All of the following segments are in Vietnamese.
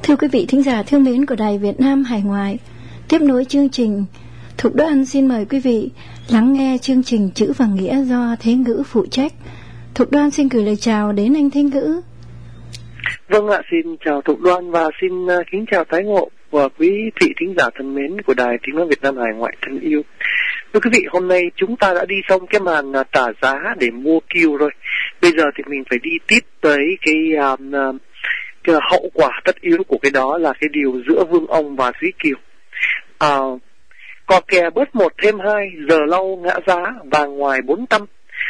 Thưa quý vị thính giả thương mến của Đài Việt Nam Hải Ngoại, tiếp nối chương trình, Thục Đoan xin mời quý vị lắng nghe chương trình Chữ và Nghĩa do Thế Ngữ phụ trách. Thục Đoan xin gửi lời chào đến anh Thế Ngữ. Vâng ạ, xin chào Thục Đoan và xin kính chào tái ngộ và quý vị thính giả thân mến của Đài Tiếng nói Việt Nam Hải Ngoại thân yêu. Thưa quý vị, hôm nay chúng ta đã đi xong cái màn trả giá để mua kiều rồi. Bây giờ thì mình phải đi tiếp tới cái hậu quả tất yếu của cái đó là cái điều giữa Vương Ông và Thúy Kiều. Cò kè bớt 1 thêm 2, giờ lau ngã giá, vàng ngoài 400.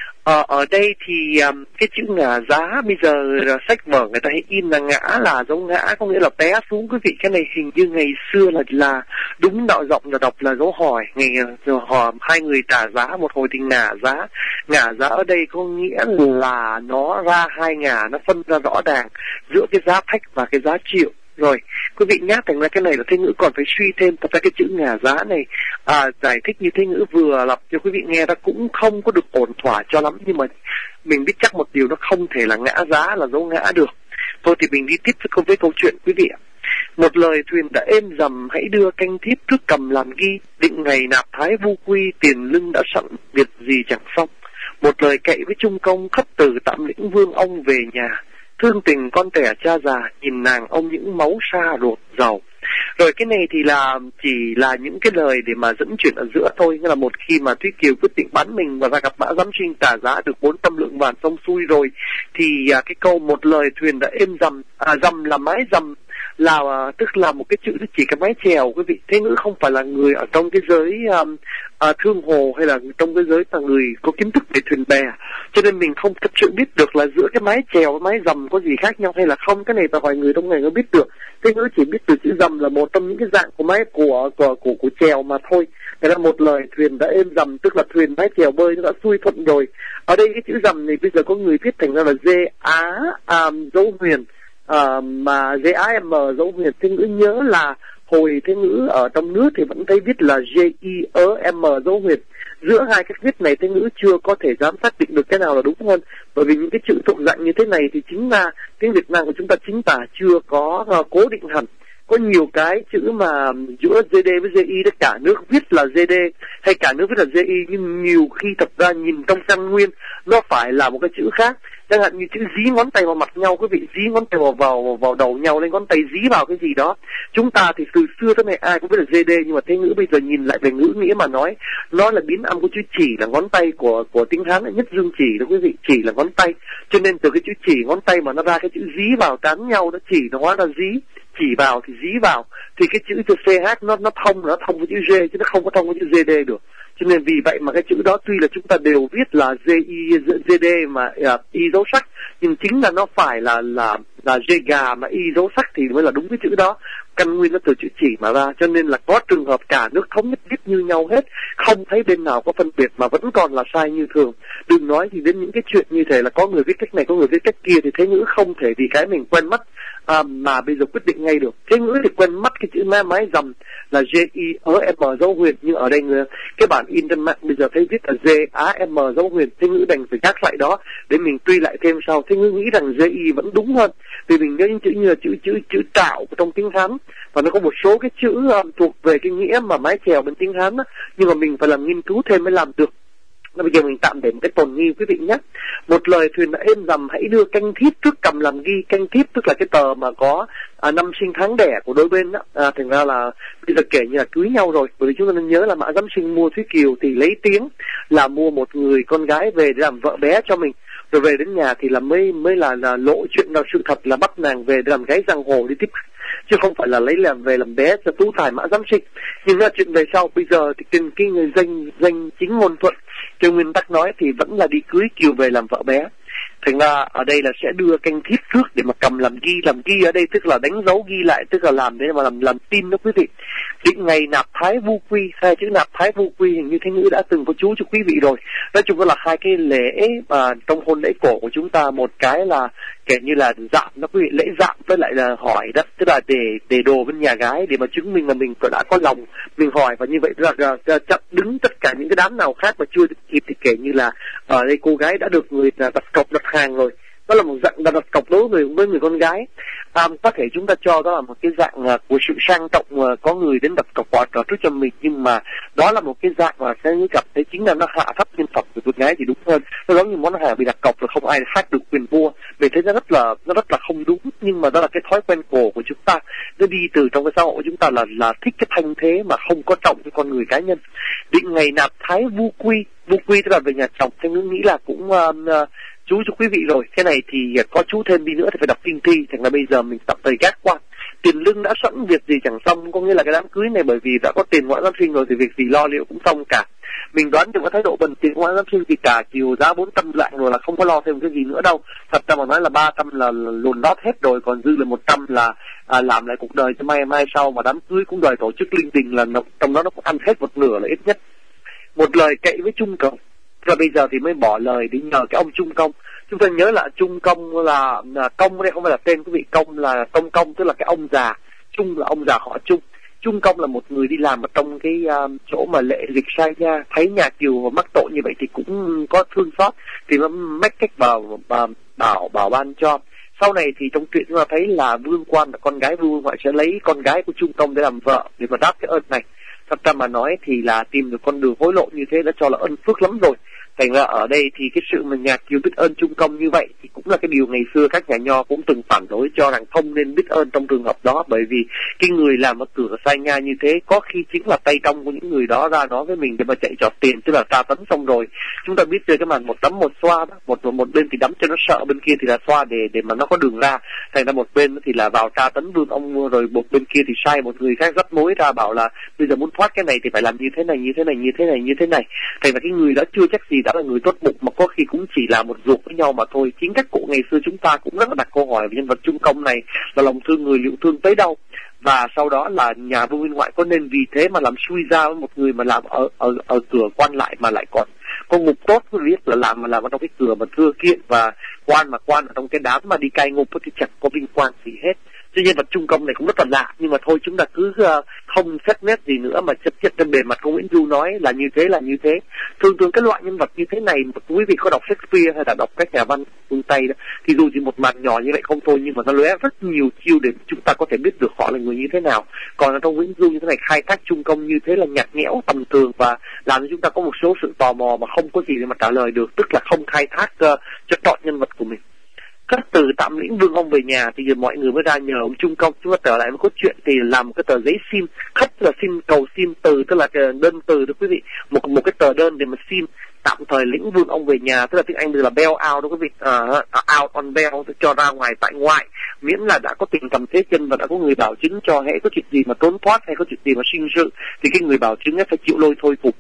Ở đây thì cái chữ ngã giá bây giờ sách vở người ta hay in là ngã là dấu ngã, có nghĩa là té xuống. Quý vị, cái này hình như ngày xưa là đúng đạo giọng là đọc là dấu hỏi, hỏi hai người trả giá một hồi thì ngã giá ở đây có nghĩa là nó ra hai ngả, nó phân ra rõ ràng giữa cái giá phách và cái giá triệu. Rồi, quý vị nhắc thành ra cái này là Thế Ngữ còn phải suy thêm. Thật ra cái chữ ngả giá này giải thích như Thế Ngữ vừa lập cho quý vị nghe ta cũng không có được ổn thỏa cho lắm, nhưng mà mình biết chắc một điều, nó không thể là ngã giá là dấu ngã được. Thôi thì mình đi tiếp với câu chuyện quý vị ạ. Một lời thuyền đã êm dầm, hãy đưa canh thiếp thước cầm làm ghi, định ngày nạp thái vu quy, tiền lưng đã sẵn, việc gì chẳng xong. Một lời cậy với trung công, khất từ tạm lĩnh Vương Ông về nhà, thương tình con trẻ cha già, nhìn nàng ông những máu xa rột dầu. Rồi cái này thì là chỉ là những cái lời để mà dẫn chuyện ở giữa thôi. Nghĩa là một khi mà Thúy Kiều quyết định bán mình và ra gặp Mã Giám Sinh trả giá được 400 lượng vàng xong xuôi rồi, thì cái câu một lời thuyền đã êm dầm, dầm là mái dầm, là tức là một cái chữ chỉ cái mái chèo. Quý vị, Thế Ngữ không phải là người ở trong cái giới thương hồ hay là trong cái giới là người có kiến thức về thuyền bè, cho nên mình không thật sự biết được là giữa cái mái chèo với mái dầm có gì khác nhau hay là không. Cái này phải hỏi người trong nghề mới biết được. Thế Ngữ chỉ biết từ chữ dầm là một trong những cái dạng của mái của chèo mà thôi. Thế là một lời thuyền đã êm dầm, tức là thuyền mái chèo bơi nó đã xuôi thuận rồi. Ở đây cái chữ dầm này bây giờ có người viết thành ra là dê á dấu huyền, mà GAM dấu huyền. Thế Ngữ nhớ là hồi Thế Ngữ ở trong nước thì vẫn thấy viết là GIEM dấu huyền. Giữa hai cái viết này Thế Ngữ chưa có thể dám xác định được cái nào là đúng hơn, bởi vì những cái chữ thuộc dạng như thế này thì chính là tiếng Việt Nam của chúng ta chính tả chưa có cố định hẳn. Có nhiều cái chữ mà giữa GD với GI đó cả nước viết là GD hay cả nước viết là GI, nhưng nhiều khi thật ra nhìn trong căn nguyên nó phải là một cái chữ khác. Chẳng hạn như chữ dí ngón tay vào mặt nhau, quý vị, dí ngón tay vào đầu nhau, lên ngón tay dí vào cái gì đó. Chúng ta thì từ xưa tới nay ai cũng biết là GD, nhưng mà Thế Ngữ bây giờ nhìn lại về ngữ nghĩa mà nói, nó là biến âm của chữ chỉ là ngón tay của tiếng Hán là nhất dương chỉ đó quý vị, chỉ là ngón tay. Cho nên từ cái chữ chỉ ngón tay mà nó ra cái chữ dí vào tán nhau, nó chỉ nó hóa ra dí, chỉ vào thì dí vào, thì cái chữ CH nó thông với chữ G chứ nó không có thông với chữ GD được. Cho nên vì vậy mà cái chữ đó tuy là chúng ta đều viết là GD mà y dấu sắc, nhưng chính là nó phải là G gà mà y dấu sắc thì mới là đúng cái chữ đó. Căn nguyên nó từ chữ chỉ mà ra, cho nên là có trường hợp cả nước thống nhất viết như nhau hết, không thấy bên nào có phân biệt mà vẫn còn là sai như thường. Đừng nói thì đến những cái chuyện như thế là có người viết cách này, có người viết cách kia, thì Thế Ngữ không thể vì cái mình quen mắt mà bây giờ quyết định ngay được. Thế Ngữ thì quen mắt cái chữ mái dầm là GIEM dấu huyền, nhưng ở đây cái bản in trên mạng bây giờ thấy viết là GAM dấu huyền. Thế Ngữ đành phải gác lại đó để mình truy lại thêm sau. Thế Ngữ nghĩ rằng GI vẫn đúng hơn, vì mình nhớ những chữ như là chữ tạo trong tiếng Hán, và nó có một số cái chữ thuộc về cái nghĩa mà mái chèo bên tiếng Hán đó, nhưng mà mình phải làm nghiên cứu thêm mới làm được. Bây giờ mình tạm để một cái tồn nghi quý vị nhé. Một lời thuyền đã êm dầm, hãy đưa canh thiếp thước cầm làm ghi. Canh thiếp tức là cái tờ mà có năm sinh tháng đẻ của đôi bên đó. Thành ra là bây giờ kể như là cưới nhau rồi, bởi vì chúng ta nên nhớ là Mã Giám Sinh mua Thúy Kiều thì lấy tiếng là mua một người con gái về để làm vợ bé cho mình, rồi về đến nhà thì là mới là lộ chuyện là sự thật là bắt nàng về để làm gái giang hồ đi tiếp, chứ không phải là lấy làm về làm bé cho tú tài Mã Giám Sinh. Nhưng là chuyện về sau, bây giờ thì cái người danh chính ngôn thuận theo nguyên tắc nói thì vẫn là đi cưới Kiều về làm vợ bé. Thành ra ở đây là sẽ đưa canh thiếp thước để mà cầm làm ghi ở đây tức là đánh dấu ghi lại, tức là làm để mà làm tin đó quý vị. Định ngày nạp thái vu quy, hai chữ nạp thái vu quy hình như Thế Ngữ đã từng có chú cho quý vị rồi. Nói chung là hai cái lễ trong hôn lễ cổ của chúng ta, một cái là kể như là dạm nó quý vị, lễ dạm với lại là hỏi đó, tức là để đồ bên nhà gái để mà chứng minh là mình đã có lòng mình hỏi, và như vậy là chặn đứng tất cả những cái đám nào khác mà chưa kịp thì kể như là ở đây cô gái đã được người đặt cọc đặt hàng rồi, Đó là một dạng đặt cọc đối với người con gái. Có thể chúng ta cho đó là một cái dạng của sự sang trọng, có người đến đặt cọc quà trò trước cho mình, nhưng mà đó là một cái dạng mà sẽ gặp thấy chính là nó hạ thấp nhân phẩm của con gái thì đúng hơn. Nó giống như món hàng bị đặt cọc rồi không ai khác được quyền mua, mình thấy nó rất là không đúng. Nhưng mà đó là cái thói quen cổ của chúng ta, nó đi từ trong cái xã hội của chúng ta là thích cái thanh thế mà không có trọng cái con người cá nhân. Định ngày nạp thái vu quy tức là về nhà chồng, theo ngữ nghĩ là cũng chú cho quý vị rồi. Cái này thì có chú thêm đi nữa thì phải đọc kinh thi, thành là bây giờ mình tập thời gác qua. Tiền lương đã sẵn việc gì chẳng xong, có nghĩa là cái đám cưới này bởi vì đã có tiền ngoại giám sinh rồi thì việc gì lo liệu cũng xong cả. Mình đoán đừng có thái độ bần tiền ngoại giám sinh thì cả chiều giá 400 lạng rồi là không có lo thêm cái gì nữa đâu. Thật ra mà nói là 300 là lồn lót hết rồi, còn dư là 100 là làm lại cuộc đời cho mai sau, mà đám cưới cũng đòi tổ chức linh đình là trong đó nó cũng ăn hết một nửa là ít nhất. Một lời cậy với Trung Công, và bây giờ thì mới bỏ lời để nhờ cái ông Trung Công. Chúng ta nhớ là Trung Công là Công đây không phải là tên quý vị, Công là Công tức là cái ông già, Trung là ông già họ Trung. Trung Công là một người đi làm ở trong cái chỗ mà lệ dịch sai nha, thấy nhà Kiều mắc tội như vậy thì cũng có thương xót, thì nó mách cách bảo ban cho. Sau này thì trong truyện chúng ta thấy là Vương Quan là con gái Vương Ngoại sẽ lấy con gái của Trung Công để làm vợ để mà đáp cái ơn này. Thật ra mà nói thì là tìm được con đường hối lộ như thế đã cho là ân phước lắm rồi. Thành ra ở đây thì cái sự mà nhà Kiều biết ơn Trung Công như vậy thì cũng là cái điều ngày xưa các nhà nho cũng từng phản đối, cho rằng không nên biết ơn trong trường hợp đó, bởi vì cái người làm ở cửa sai nha như thế có khi chính là tay trong của những người đó ra nói với mình để mà chạy trọt tiền, tức là tra tấn xong rồi. Chúng ta biết chơi cái màn một đấm một xoa đó, một bên thì đấm cho nó sợ, bên kia thì là xoa để mà nó có đường ra. Thành ra một bên thì là vào tra tấn vương ông, rồi một bên kia thì sai một người khác dắt mối ra bảo là bây giờ muốn thoát cái này thì phải làm như thế này. Thành ra cái người đó chưa chắc gì đã là người tốt bụng, mà có khi cũng chỉ là một ruột với nhau mà thôi. Chính các cụ ngày xưa chúng ta cũng rất là đặt câu hỏi về nhân vật Trung Công này là lòng thương người liệu thương tới đâu, và sau đó là nhà Vương Viên Ngoại có nên vì thế mà làm xui ra với một người mà làm ở cửa quan lại mà lại còn có ngục tốt, có biết là làm ở trong cái cửa mà thưa kiện, và quan ở trong cái đám mà đi cai ngục thì chẳng có vinh quang gì hết. Cho nhân vật Trung Công này cũng rất là lạ, nhưng mà thôi chúng ta cứ không xét nét gì nữa mà chấp nhận trên bề mặt của Nguyễn Du nói là như thế. Thường cái loại nhân vật như thế này, quý vị có đọc Shakespeare hay là đọc các nhà văn phương Tây đó, thì dù chỉ một màn nhỏ như vậy không thôi, nhưng mà nó lóe rất nhiều chiêu để chúng ta có thể biết được họ là người như thế nào. Còn ở trong Nguyễn Du như thế này khai thác Trung Công như thế là nhạt nhẽo tầm thường, và làm cho chúng ta có một số sự tò mò mà không có gì để mà trả lời được, tức là không khai thác cho trọn nhân vật của mình. Các từ tạm lĩnh Vương ông về nhà thì giờ mọi người mới ra nhờ ông Trung Công. Chúng ta trở lại với cốt truyện thì làm một cái tờ giấy xin, khách là xin cầu xin từ, tức là đơn từ đó quý vị, một cái tờ đơn để mà xin tạm thời lĩnh Vương ông về nhà, tức là tiếng Anh là bail out đó quý vị, out on bail, cho ra ngoài tại ngoại, miễn là đã có tiền cầm thế chân và đã có người bảo chứng cho hễ có chuyện gì mà trốn thoát hay có chuyện gì mà sinh sự thì cái người bảo chứng phải chịu lôi thôi phục.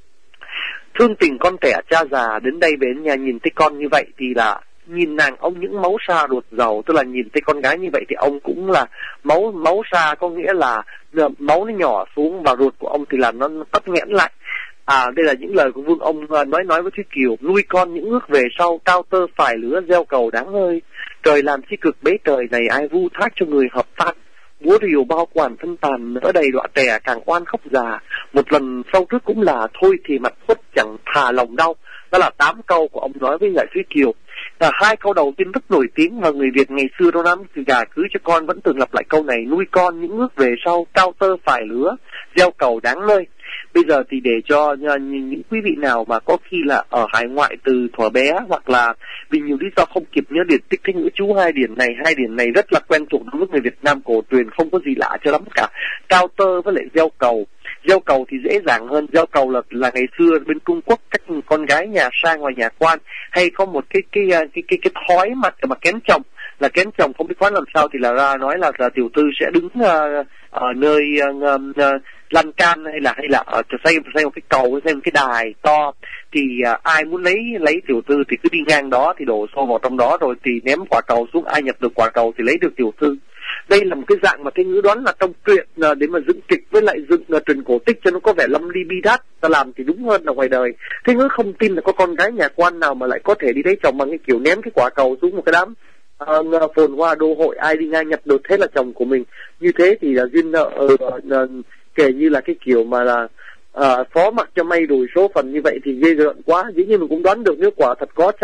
Thương tình con trẻ cha già đến đây về nhà nhìn thấy con như vậy thì là nhìn nàng ông những máu xa ruột giàu, tức là nhìn thấy con gái như vậy thì ông cũng là máu xa, có nghĩa là máu nó nhỏ xuống vào ruột của ông thì là nó tắc nghẽn lại. Đây là những lời của Vương ông nói với Thúy Kiều: nuôi con những ước về sau, cao tơ phải lứa gieo cầu đáng ơi, trời làm chi cực bấy trời này ai vu thác cho người hợp tác. Búa rìu bao quản thân tàn, nỡ đầy đọa trẻ càng oan khóc già, một lần sau trước cũng là thôi thì mặt khuất chẳng thà lòng đau. Đó là 8 câu của ông nói với lại Thúy Kiều. 2 câu đầu tiên rất nổi tiếng, và người Việt ngày xưa đâu lắm thì gà cưới cho con vẫn thường lặp lại câu này: nuôi con những ước về sau, cao tơ phải lứa gieo cầu đáng nơi. Bây giờ thì để cho những quý vị nào mà có khi là ở hải ngoại từ thuở bé, hoặc là vì nhiều lý do không kịp nhớ điển tích cái ngữ chú hai điển này rất là quen thuộc đối với người Việt Nam cổ truyền, không có gì lạ cho lắm cả. Cao tơ với lại gieo cầu thì dễ dàng hơn. Gieo cầu là ngày xưa bên Trung Quốc các con gái nhà sang ngoài nhà quan hay có một cái thói mà kén chồng, là kén chồng không biết khoán làm sao thì là ra nói là tiểu tư sẽ đứng ở nơi lan can hay là xây một cái cầu, xây một cái đài to, thì ai muốn lấy tiểu tư thì cứ đi ngang đó thì đổ xô vào trong đó, rồi thì ném quả cầu xuống, ai nhập được quả cầu thì lấy được tiểu tư. Đây là một cái dạng mà cái ngữ đoán là trong truyện để mà dựng kịch với lại dựng truyền cổ tích cho nó có vẻ lâm ly bi đát, ta làm thì đúng hơn là ngoài đời. Thế ngữ không tin là có con gái nhà quan nào mà lại có thể đi lấy chồng bằng cái kiểu ném cái quả cầu xuống một cái đám phồn hoa đô hội, ai đi ngang nhập được thế là chồng của mình. Như thế thì là duyên nợ kể như là cái kiểu mà là phó mặc cho may rủi số phận như vậy thì ghê rợn quá. Dĩ nhiên mình cũng đoán được nếu quả thật có chăng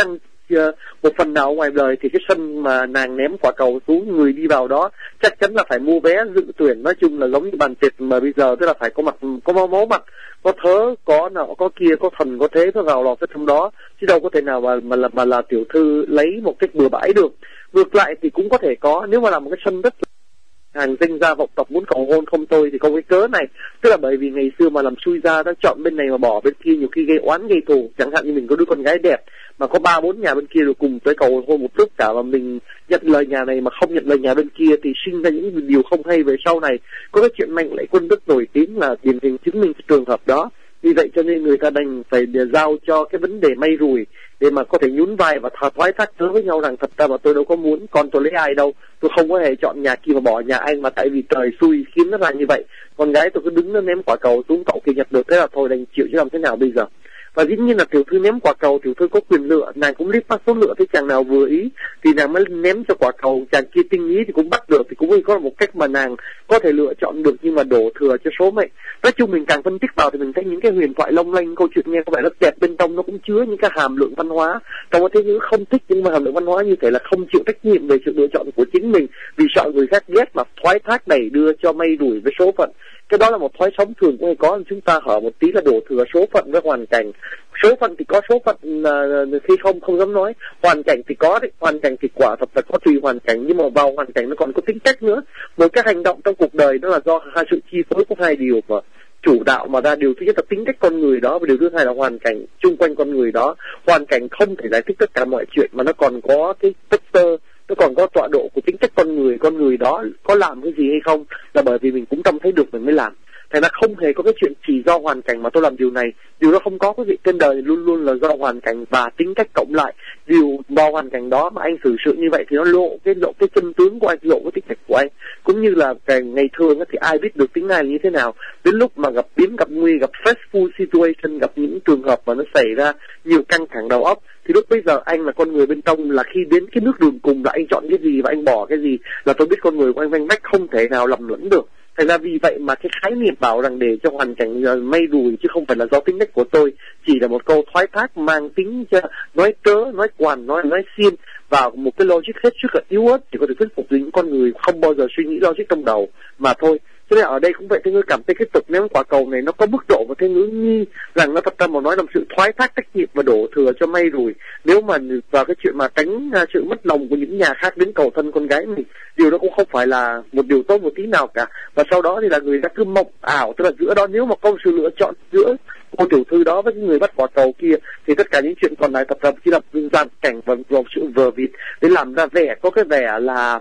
một phần nào ngoài đời thì cái sân mà nàng ném quả cầu xuống, người đi vào đó chắc chắn là phải mua vé dự tuyển. Nói chung là giống như bàn tiệc mà bây giờ, tức là phải có mặt, có máu mặt, có thớ, có nọ, có kia, có thần, có thế, có vào lò cái trong đó, chứ đâu có thể nào mà là tiểu thư lấy một cách bừa bãi được. Ngược lại thì cũng có thể có, nếu mà làm một cái sân rất hàng danh gia vọng tộc muốn cầu hôn không tôi thì có cái cớ này, tức là bởi vì ngày xưa mà làm xui ra, ta chọn bên này mà bỏ bên kia, nhiều khi gây oán gây thù. Chẳng hạn như mình có đứa con gái đẹp mà có 3-4 nhà bên kia rồi cùng tới cầu hôn một lúc cả, mà mình nhận lời nhà này mà không nhận lời nhà bên kia thì sinh ra những điều không hay về sau này. Có cái chuyện Mạnh Lệ Quân rất nổi tiếng là điển hình chứng minh trường hợp đó. Vì vậy cho nên người ta đành phải giao cho cái vấn đề may rủi để mà có thể nhún vai và thoái thác cớ với nhau rằng thật ra mà tôi đâu có muốn, con tôi lấy ai đâu, tôi không có hề chọn nhà kia mà bỏ nhà anh, mà tại vì trời xui khiến nó ra như vậy. Con gái tôi cứ đứng nó ném quả cầu xuống, cậu kia nhặt được, thế là thôi đành chịu chứ làm thế nào bây giờ. Và dĩ nhiên là tiểu thư ném quả cầu, tiểu thư có quyền lựa, nàng cũng liếc mắt số lựa thấy chàng nào vừa ý thì nàng mới ném cho quả cầu, chàng kia tinh ý thì cũng bắt được, thì cũng có một cách mà nàng có thể lựa chọn được, nhưng mà đổ thừa cho số mệnh. Nói chung mình càng phân tích vào thì mình thấy những cái huyền thoại long lanh, câu chuyện nghe có vẻ rất đẹp, bên trong nó cũng chứa những cái hàm lượng văn hóa. Trong cái thế giới không thích nhưng mà hàm lượng văn hóa như thế là không chịu trách nhiệm về sự lựa chọn của chính mình, vì sợ người khác ghét mà thoái thác đẩy đưa cho may rủi với số phận. Cái đó là một thói sống thường cũng hay có, chúng ta hở một tí là đổ thừa số phận với hoàn cảnh. Số phận thì có số phận khi không dám nói, hoàn cảnh thì có đấy, hoàn cảnh thì quả thật là có tùy hoàn cảnh, nhưng mà vào hoàn cảnh nó còn có tính cách nữa. Một cái hành động trong cuộc đời đó là do hai sự chi phối của hai điều mà chủ đạo mà ra. Điều thứ nhất là tính cách con người đó, và điều thứ hai là hoàn cảnh chung quanh con người đó. Hoàn cảnh không thể giải thích tất cả mọi chuyện, mà nó còn có cái factor, nó còn có tọa độ của tính cách con người đó có làm cái gì hay không, là bởi vì mình cũng trông thấy được mình mới làm. Thành ra không hề có cái chuyện chỉ do hoàn cảnh mà tôi làm điều này, điều đó không có. Cái việc trên đời luôn luôn là do hoàn cảnh và tính cách cộng lại. Điều vào hoàn cảnh đó mà anh xử sự như vậy thì nó lộ cái chân tướng của anh, lộ cái tính cách của anh. Cũng như là ngày thường thì ai biết được tính ai là như thế nào. Đến lúc mà gặp biến gặp nguy, gặp stressful situation, gặp những trường hợp mà nó xảy ra nhiều căng thẳng đầu óc, thì lúc bây giờ anh là con người bên trong, là khi đến cái nước đường cùng là anh chọn cái gì và anh bỏ cái gì, là tôi biết con người của anh vanh vách không thể nào lầm lẫn được. Thành ra vì vậy mà cái khái niệm bảo rằng để cho hoàn cảnh may rủi chứ không phải là do tính cách của tôi, chỉ là một câu thoái thác mang tính nói trớ, nói quằn, nói xiên vào một cái logic hết sức là yếu ớt, chỉ có thể thuyết phục những con người không bao giờ suy nghĩ logic trong đầu mà thôi. Cho nên ở đây cũng vậy, Thế Ngữ cảm thấy cái tục ném quả cầu này nó có mức độ và Thế Ngữ nghi rằng nó thật ra mà nói là sự thoái thác trách nhiệm và đổ thừa cho may rủi. Nếu mà vào cái chuyện mà tránh sự mất lòng của những nhà khác đến cầu thân con gái mình, điều đó cũng không phải là một điều tốt một tí nào cả. Và sau đó thì là người ta cứ mộng ảo, tức là giữa đó nếu mà có sự lựa chọn giữa cô tiểu thư đó với những người bắt quả cầu kia thì tất cả những chuyện còn lại thật ra chỉ là gian cảnh và sự vờ vịt để làm ra vẻ, có cái vẻ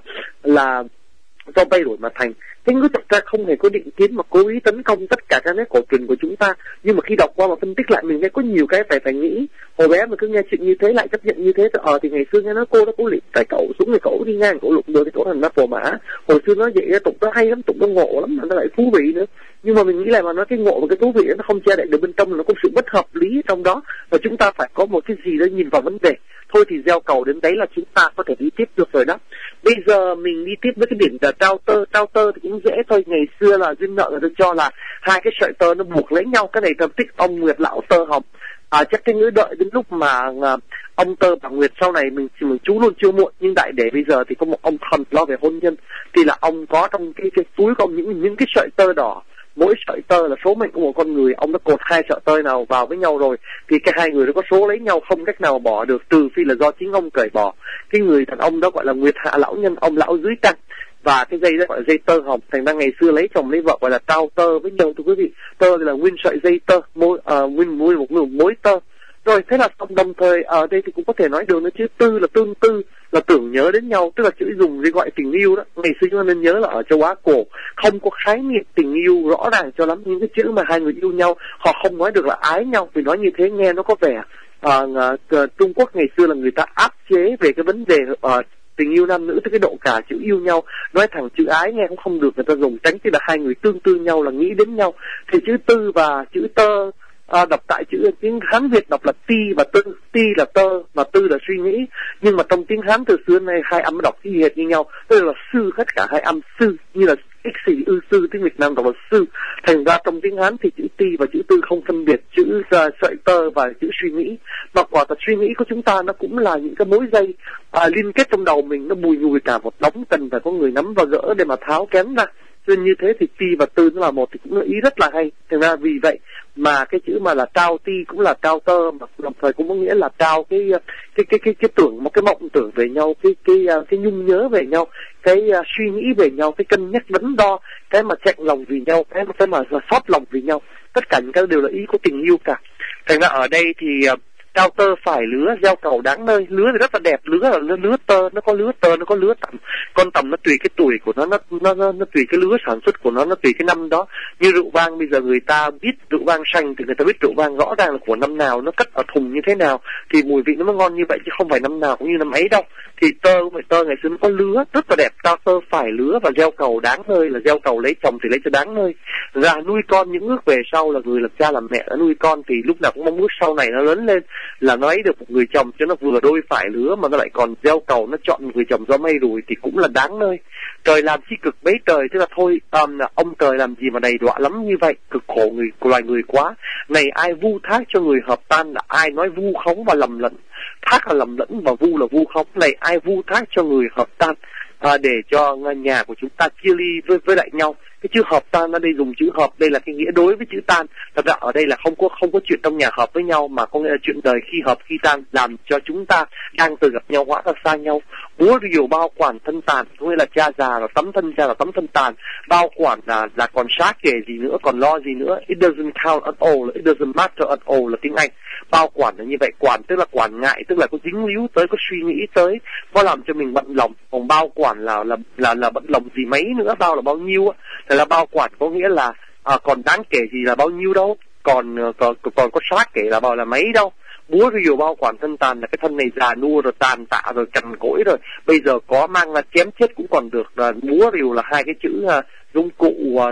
là do may rủi mà thành. Thế Ngữ thật ra không hề có định kiến mà cố ý tấn công tất cả các nét cổ truyền của chúng ta, nhưng mà khi đọc qua mà phân tích lại mình thấy có nhiều cái phải nghĩ. Hồi bé mà cứ nghe chuyện như thế lại chấp nhận như thế thì ngày xưa nghe nói cô đó cố lị tại cậu xuống thì cậu đi ngang cậu lục được thì cậu thành ra phò mã. Hồi xưa nói vậy tục nó hay lắm, tục nó ngộ lắm, nó lại thú vị nữa. Nhưng mà mình nghĩ lại mà nói cái ngộ và cái thú vị nó không che đậy được bên trong, nó có sự bất hợp lý trong đó, và chúng ta phải có một cái gì đó nhìn vào vấn đề. Thôi thì gieo cầu đến đấy là chúng ta có thể đi tiếp được rồi đó. Bây giờ mình đi tiếp với cái điểm trao tơ thì cũng dễ thôi. Ngày xưa là duyên nợ là tôi cho là hai cái sợi tơ nó buộc lấy nhau, cái này thầm thích ông Nguyệt lão tơ hồng. Chắc Thế Ngữ đợi đến lúc mà ông Tơ và Nguyệt sau này mình chú luôn chưa muộn, nhưng đại để bây giờ thì có một ông thần lo về hôn nhân, thì là ông có trong cái túi của ông những cái sợi tơ đỏ. Mỗi sợi tơ là số mệnh của một con người, ông đã cột hai sợi tơ nào vào với nhau rồi thì cái hai người đó có số lấy nhau không cách nào bỏ được, trừ phi là do chính ông cởi bỏ. Cái người đàn ông đó gọi là Nguyệt hạ lão nhân, ông lão dưới trăng, và cái dây đó gọi là dây tơ hồng. Thành ra ngày xưa lấy chồng lấy vợ gọi là trao tơ với nhau, thưa quý vị. Tơ thì là nguyên sợi dây tơ, nguyên một mối tơ. Rồi thế là đồng thời ở đây thì cũng có thể nói được nữa chứ tư là tương tư, là tưởng nhớ đến nhau, tức là chữ dùng để gọi tình yêu đó. Ngày xưa chúng ta nên nhớ là ở châu Á cổ không có khái niệm tình yêu rõ ràng cho lắm, những cái chữ mà hai người yêu nhau họ không nói được là ái nhau, vì nói như thế nghe nó có vẻ Trung Quốc ngày xưa là người ta áp chế về cái vấn đề tình yêu nam nữ tới cái độ cả chữ yêu nhau, nói thẳng chữ ái nghe cũng không được, người ta dùng tránh, tức là hai người tương tư nhau là nghĩ đến nhau. Thì chữ tư và chữ tơ đọc tại chữ tiếng Hán Việt đọc là ti và tư, ti là tơ và tư là suy nghĩ, nhưng mà trong tiếng Hán từ xưa nay hai âm đọc y hệt như nhau, tức là sư, tất cả hai âm sư, như là ích sĩ ư sư, tiếng Việt Nam đọc là sư. Thành ra trong tiếng Hán thì chữ ti và chữ tư không phân biệt chữ sợi tơ và chữ suy nghĩ, mà quả thật suy nghĩ của chúng ta nó cũng là những cái mối dây liên kết trong đầu mình, nó bùi nhùi cả một đống, cần phải có người nắm và gỡ để mà tháo kén ra. Nên như thế thì ti và tư nó là một, thì cũng là ý rất là hay. Thành ra vì vậy mà cái chữ mà là trao ti cũng là trao tơ, mà đồng thời cũng có nghĩa là trao cái tưởng, một cái mộng tưởng về nhau, cái nhung nhớ về nhau, cái suy nghĩ về nhau, cái cân nhắc đắn đo, cái mà chạnh lòng vì nhau, cái mà xót lòng vì nhau, tất cả những cái đều là ý của tình yêu cả. Thành ra ở đây thì trao tơ phải lứa, gieo cầu đáng nơi. Lứa thì rất là đẹp, lứa là lứa tơ, nó có lứa tơ, nó có lứa tằm. Con tằm nó tùy cái tuổi của nó tùy cái lứa sản xuất của nó tùy cái năm đó. Như rượu vang bây giờ người ta biết rượu vang xanh thì người ta biết rượu vang rõ ràng là của năm nào, nó cất ở thùng như thế nào thì mùi vị nó mới ngon như vậy, chứ không phải năm nào cũng như năm ấy đâu. Thì tơ cũng phải tơ, ngày xưa nó có lứa rất là đẹp. Trao tơ phải lứa và gieo cầu đáng nơi, là gieo cầu lấy chồng thì lấy cho đáng nơi. Ra nuôi con những ước về sau, là người làm cha làm mẹ đã nuôi con thì lúc nào cũng mong ước sau này nó lớn lên là nó ấy được một người chồng cho nó vừa đôi phải lứa, mà nó lại còn gieo cầu nó chọn một người chồng do mây rùi thì cũng là đáng nơi. Trời làm chi cực bấy trời, tức là thôi ông trời làm gì mà đầy đọa lắm như vậy, cực khổ loài người quá. Này ai vu thác cho người hợp tan, là ai nói vu khống và lầm lẫn. Thác là lầm lẫn và vu là vu khống. Này ai vu thác cho người hợp tan, để cho nhà của chúng ta chia ly với lại nhau. Cái chữ hợp tan ở đây dùng chữ hợp, đây là cái nghĩa đối với chữ tan. Thật ra ở đây là không có chuyện trong nhà hợp với nhau, mà có nghĩa là chuyện đời khi hợp khi tan, làm cho chúng ta đang từ gặp nhau hóa ra xa nhau. Búa rìu bao quản thân tàn, có nghĩa là cha già là tấm thân cha là tấm thân tàn. Bao quản là còn xác kể gì nữa, còn lo gì nữa. It doesn't count at all, it doesn't matter at all là tiếng Anh. Bao quản là như vậy, quản tức là quản ngại, tức là có dính líu tới, có suy nghĩ tới, có làm cho mình bận lòng. Còn bao quản là bận lòng gì mấy nữa, bao là bao nhiêu á. Thế là bao quản có nghĩa là còn đáng kể gì là bao nhiêu đâu, còn có xác kể là bao là mấy đâu. Búa rìu bao quản thân tàn là cái thân này già nua rồi, tàn tạ rồi, cằn cỗi rồi, bây giờ có mang ra chém chết cũng còn được. Búa rìu là hai cái chữ dụng cụ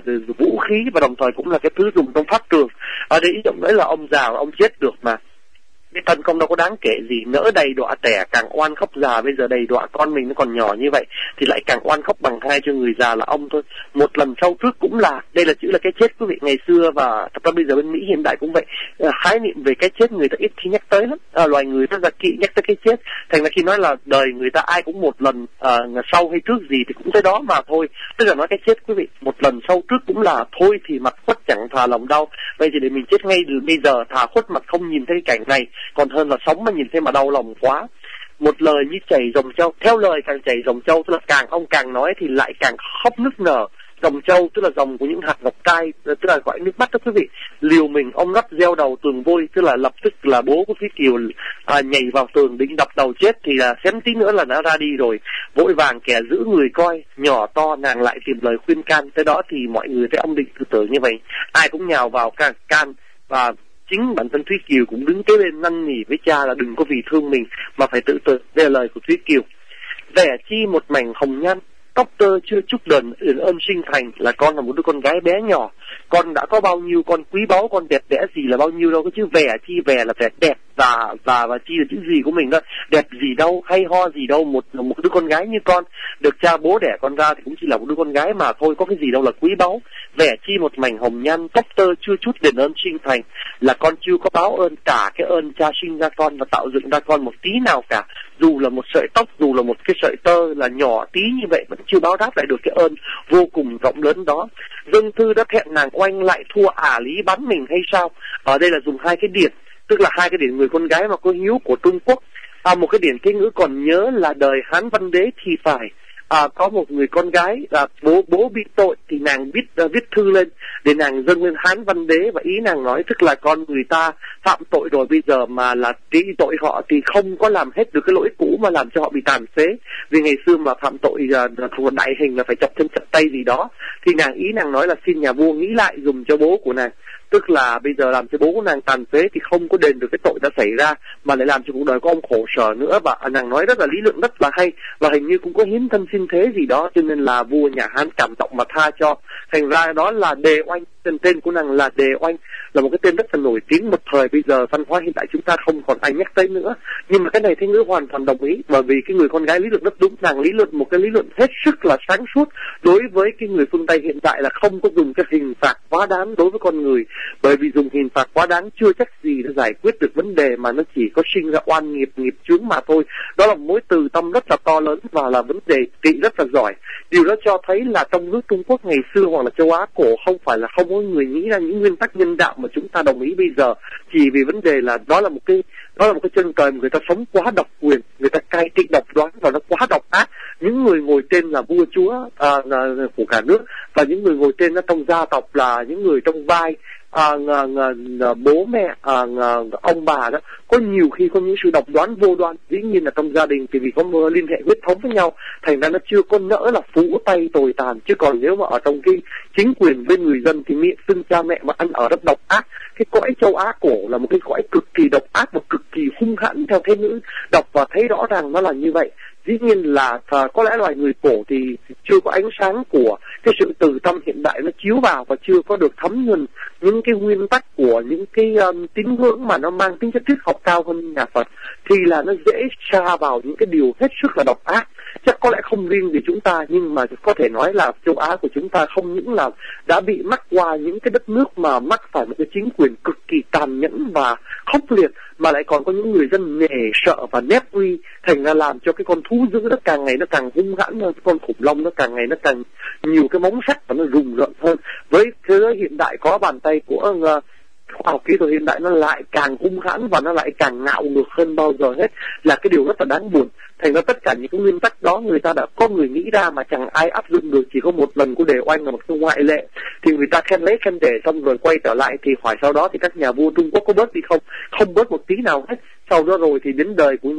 vũ khí, và đồng thời cũng là cái thứ dùng trong pháp trường. Ở đây ý trọng đấy là ông già ông chết được mà cái thân công đâu có đáng kể gì, nỡ đầy đọa trẻ càng oan khóc già. Bây giờ đầy đọa con mình nó còn nhỏ như vậy thì lại càng oan khóc bằng hai cho người già là ông thôi. Một lần sau trước cũng là, đây là chữ là cái chết quý vị. Ngày xưa và thật ra bây giờ bên Mỹ hiện đại cũng vậy, khái niệm về cái chết người ta ít khi nhắc tới lắm. Loài người rất là kỵ nhắc tới cái chết, thành ra khi nói là đời người ta ai cũng một lần, sau hay trước gì thì cũng tới đó mà thôi. Tức là nói cái chết quý vị, một lần sau trước cũng là thôi thì mặt khuất chẳng thà lòng đau. Vậy thì để mình chết ngay bây giờ, thà khuất mặt không nhìn thấy cảnh này còn hơn là sống mà nhìn thấy mà đau lòng quá. Một lời như chảy dòng châu, theo lời càng chảy dòng châu, tức là càng ông càng nói thì lại càng khóc nức nở. Dòng châu tức là dòng của những hạt ngọc trai, tức là gọi nước mắt đó quý vị. Liều mình ông nắp gieo đầu tường vôi, tức là lập tức là bố của Thúy Kiều nhảy vào tường định đập đầu chết, thì là xém tí nữa là nó ra đi rồi. Vội vàng kẻ giữ người coi, nhỏ to nàng lại tìm lời khuyên can. Tới đó thì mọi người thấy ông định tự tử như vậy, ai cũng nhào vào can, và chính bản thân Thúy Kiều cũng đứng kế bên năn nỉ với cha là đừng có vì thương mình mà phải tự tử. Đây là lời của Thúy Kiều. Vẻ chi một mảnh hồng nhan, tóc tơ chưa chúc đền ơn sinh thành, là con là một đứa con gái bé nhỏ. Con đã có bao nhiêu, con quý báu, con đẹp đẽ gì là bao nhiêu đâu. Cái chữ vẻ chi, vẻ là vẻ đẹp, và chi là chữ gì của mình đó. Đẹp gì đâu, hay ho gì đâu. Một đứa con gái như con, được cha bố đẻ con ra thì cũng chỉ là một đứa con gái mà thôi, có cái gì đâu là quý báu. Vẻ chi một mảnh hồng nhan, tóc tơ chưa chút đền ơn sinh thành, là con chưa có báo ơn cả cái ơn cha sinh ra con và tạo dựng ra con một tí nào cả. Dù là một sợi tóc, dù là một cái sợi tơ là nhỏ tí như vậy vẫn chưa báo đáp lại được cái ơn vô cùng rộng lớn đó. Dân thư đã thẹn nàng oanh, lại thua lý bắn mình hay sao? Ở đây là dùng hai cái điển, tức là hai cái điển người con gái mà có hiếu của Trung Quốc. Một cái điển thế ngữ còn nhớ là đời Hán Văn Đế thì phải. Có một người con gái, bố bị tội thì nàng viết thư lên để nàng dâng lên Hán Văn Đế, và ý nàng nói tức là con người ta phạm tội rồi, bây giờ mà là trị tội họ thì không có làm hết được cái lỗi cũ mà làm cho họ bị tàn phế. Vì ngày xưa mà phạm tội thuộc đại hình là phải chặt chân chặt tay gì đó, thì ý nàng nói là xin nhà vua nghĩ lại dùng cho bố của nàng. Tức là bây giờ làm cho bố của nàng tàn phế thì không có đền được cái tội đã xảy ra, mà lại làm cho cuộc đời của ông khổ sở nữa. Và nàng nói rất là lý luận, rất là hay, và hình như cũng có hiến thân xin thế gì đó, cho nên là vua nhà Hán cảm động mà tha cho. Thành ra đó là đề oanh. tên của nàng là Đề Oanh, là một cái tên rất là nổi tiếng một thời. Bây giờ văn hóa hiện tại chúng ta không còn ai nhắc tới nữa, nhưng mà cái này Thế Ngữ hoàn toàn đồng ý, bởi vì cái người con gái lý luận rất đúng. Nàng lý luận một cái lý luận hết sức là sáng suốt đối với cái người phương Tây hiện tại, là không có dùng cái hình phạt quá đáng đối với con người, bởi vì dùng hình phạt quá đáng chưa chắc gì nó giải quyết được vấn đề, mà nó chỉ có sinh ra oan nghiệp, nghiệp chướng mà thôi. Đó là một mối từ tâm rất là to lớn và là vấn đề trị rất là giỏi. Điều đó cho thấy là trong nước Trung Quốc ngày xưa hoặc là châu Á cổ không phải là không có người nghĩ ra những nguyên tắc nhân đạo mà chúng ta đồng ý bây giờ, chỉ vì vấn đề là đó là một cái chân trời mà người ta sống quá độc quyền, người ta cai trị độc đoán và nó quá độc ác. Những người ngồi trên là vua chúa của cả nước, và những người ngồi trên trong gia tộc là những người trong vai bố mẹ, ông bà đó, có nhiều khi có những sự độc đoán vô đoan. Dĩ nhiên là trong gia đình thì vì có liên hệ huyết thống với nhau, thành ra nó chưa có nỡ là phũ tay tồi tàn. Chứ còn nếu mà ở trong cái chính quyền bên người dân thì miệng xưng cha mẹ mà ăn ở rất độc ác. Cái cõi châu Á cổ là một cái cõi cực kỳ độc ác và cực kỳ hung hãn, theo Thế Ngữ đọc và thấy rõ ràng nó là như vậy. Dĩ nhiên là có lẽ loài người cổ thì chưa có ánh sáng của cái sự từ tâm hiện đại nó chiếu vào, và chưa có được thấm nhuần những cái nguyên tắc của những cái tín ngưỡng mà nó mang tính chất triết học cao hơn nhà Phật, thì là nó dễ sa vào những cái điều hết sức là độc ác. Chắc có lẽ không riêng gì chúng ta, nhưng mà có thể nói là châu Á của chúng ta không những là đã bị mắc qua những cái đất nước mà mắc phải một cái chính quyền cực kỳ tàn nhẫn và khốc liệt, mà lại còn có những người dân nể sợ và nép uy, thành ra làm cho cái con thú dữ nó càng ngày nó càng hung hãn hơn, con khủng long nó càng ngày nó càng nhiều cái móng sắc và nó rùng rợn hơn. Với thế giới hiện đại có bàn tay của khoa học kỹ thuật hiện đại, nó lại càng hung hãn và nó lại càng ngạo ngược hơn bao giờ hết, là cái điều rất là đáng buồn. Thành ra tất cả những cái nguyên tắc đó người ta đã có người nghĩ ra mà chẳng ai áp dụng được, chỉ có một lần của Đề Oanh là một cái ngoại lệ, thì người ta khen lấy khen để xong rồi quay trở lại thì hỏi sau đó thì các nhà vua Trung Quốc có bớt đi không? Không bớt một tí nào hết. Sau đó rồi thì đến đời của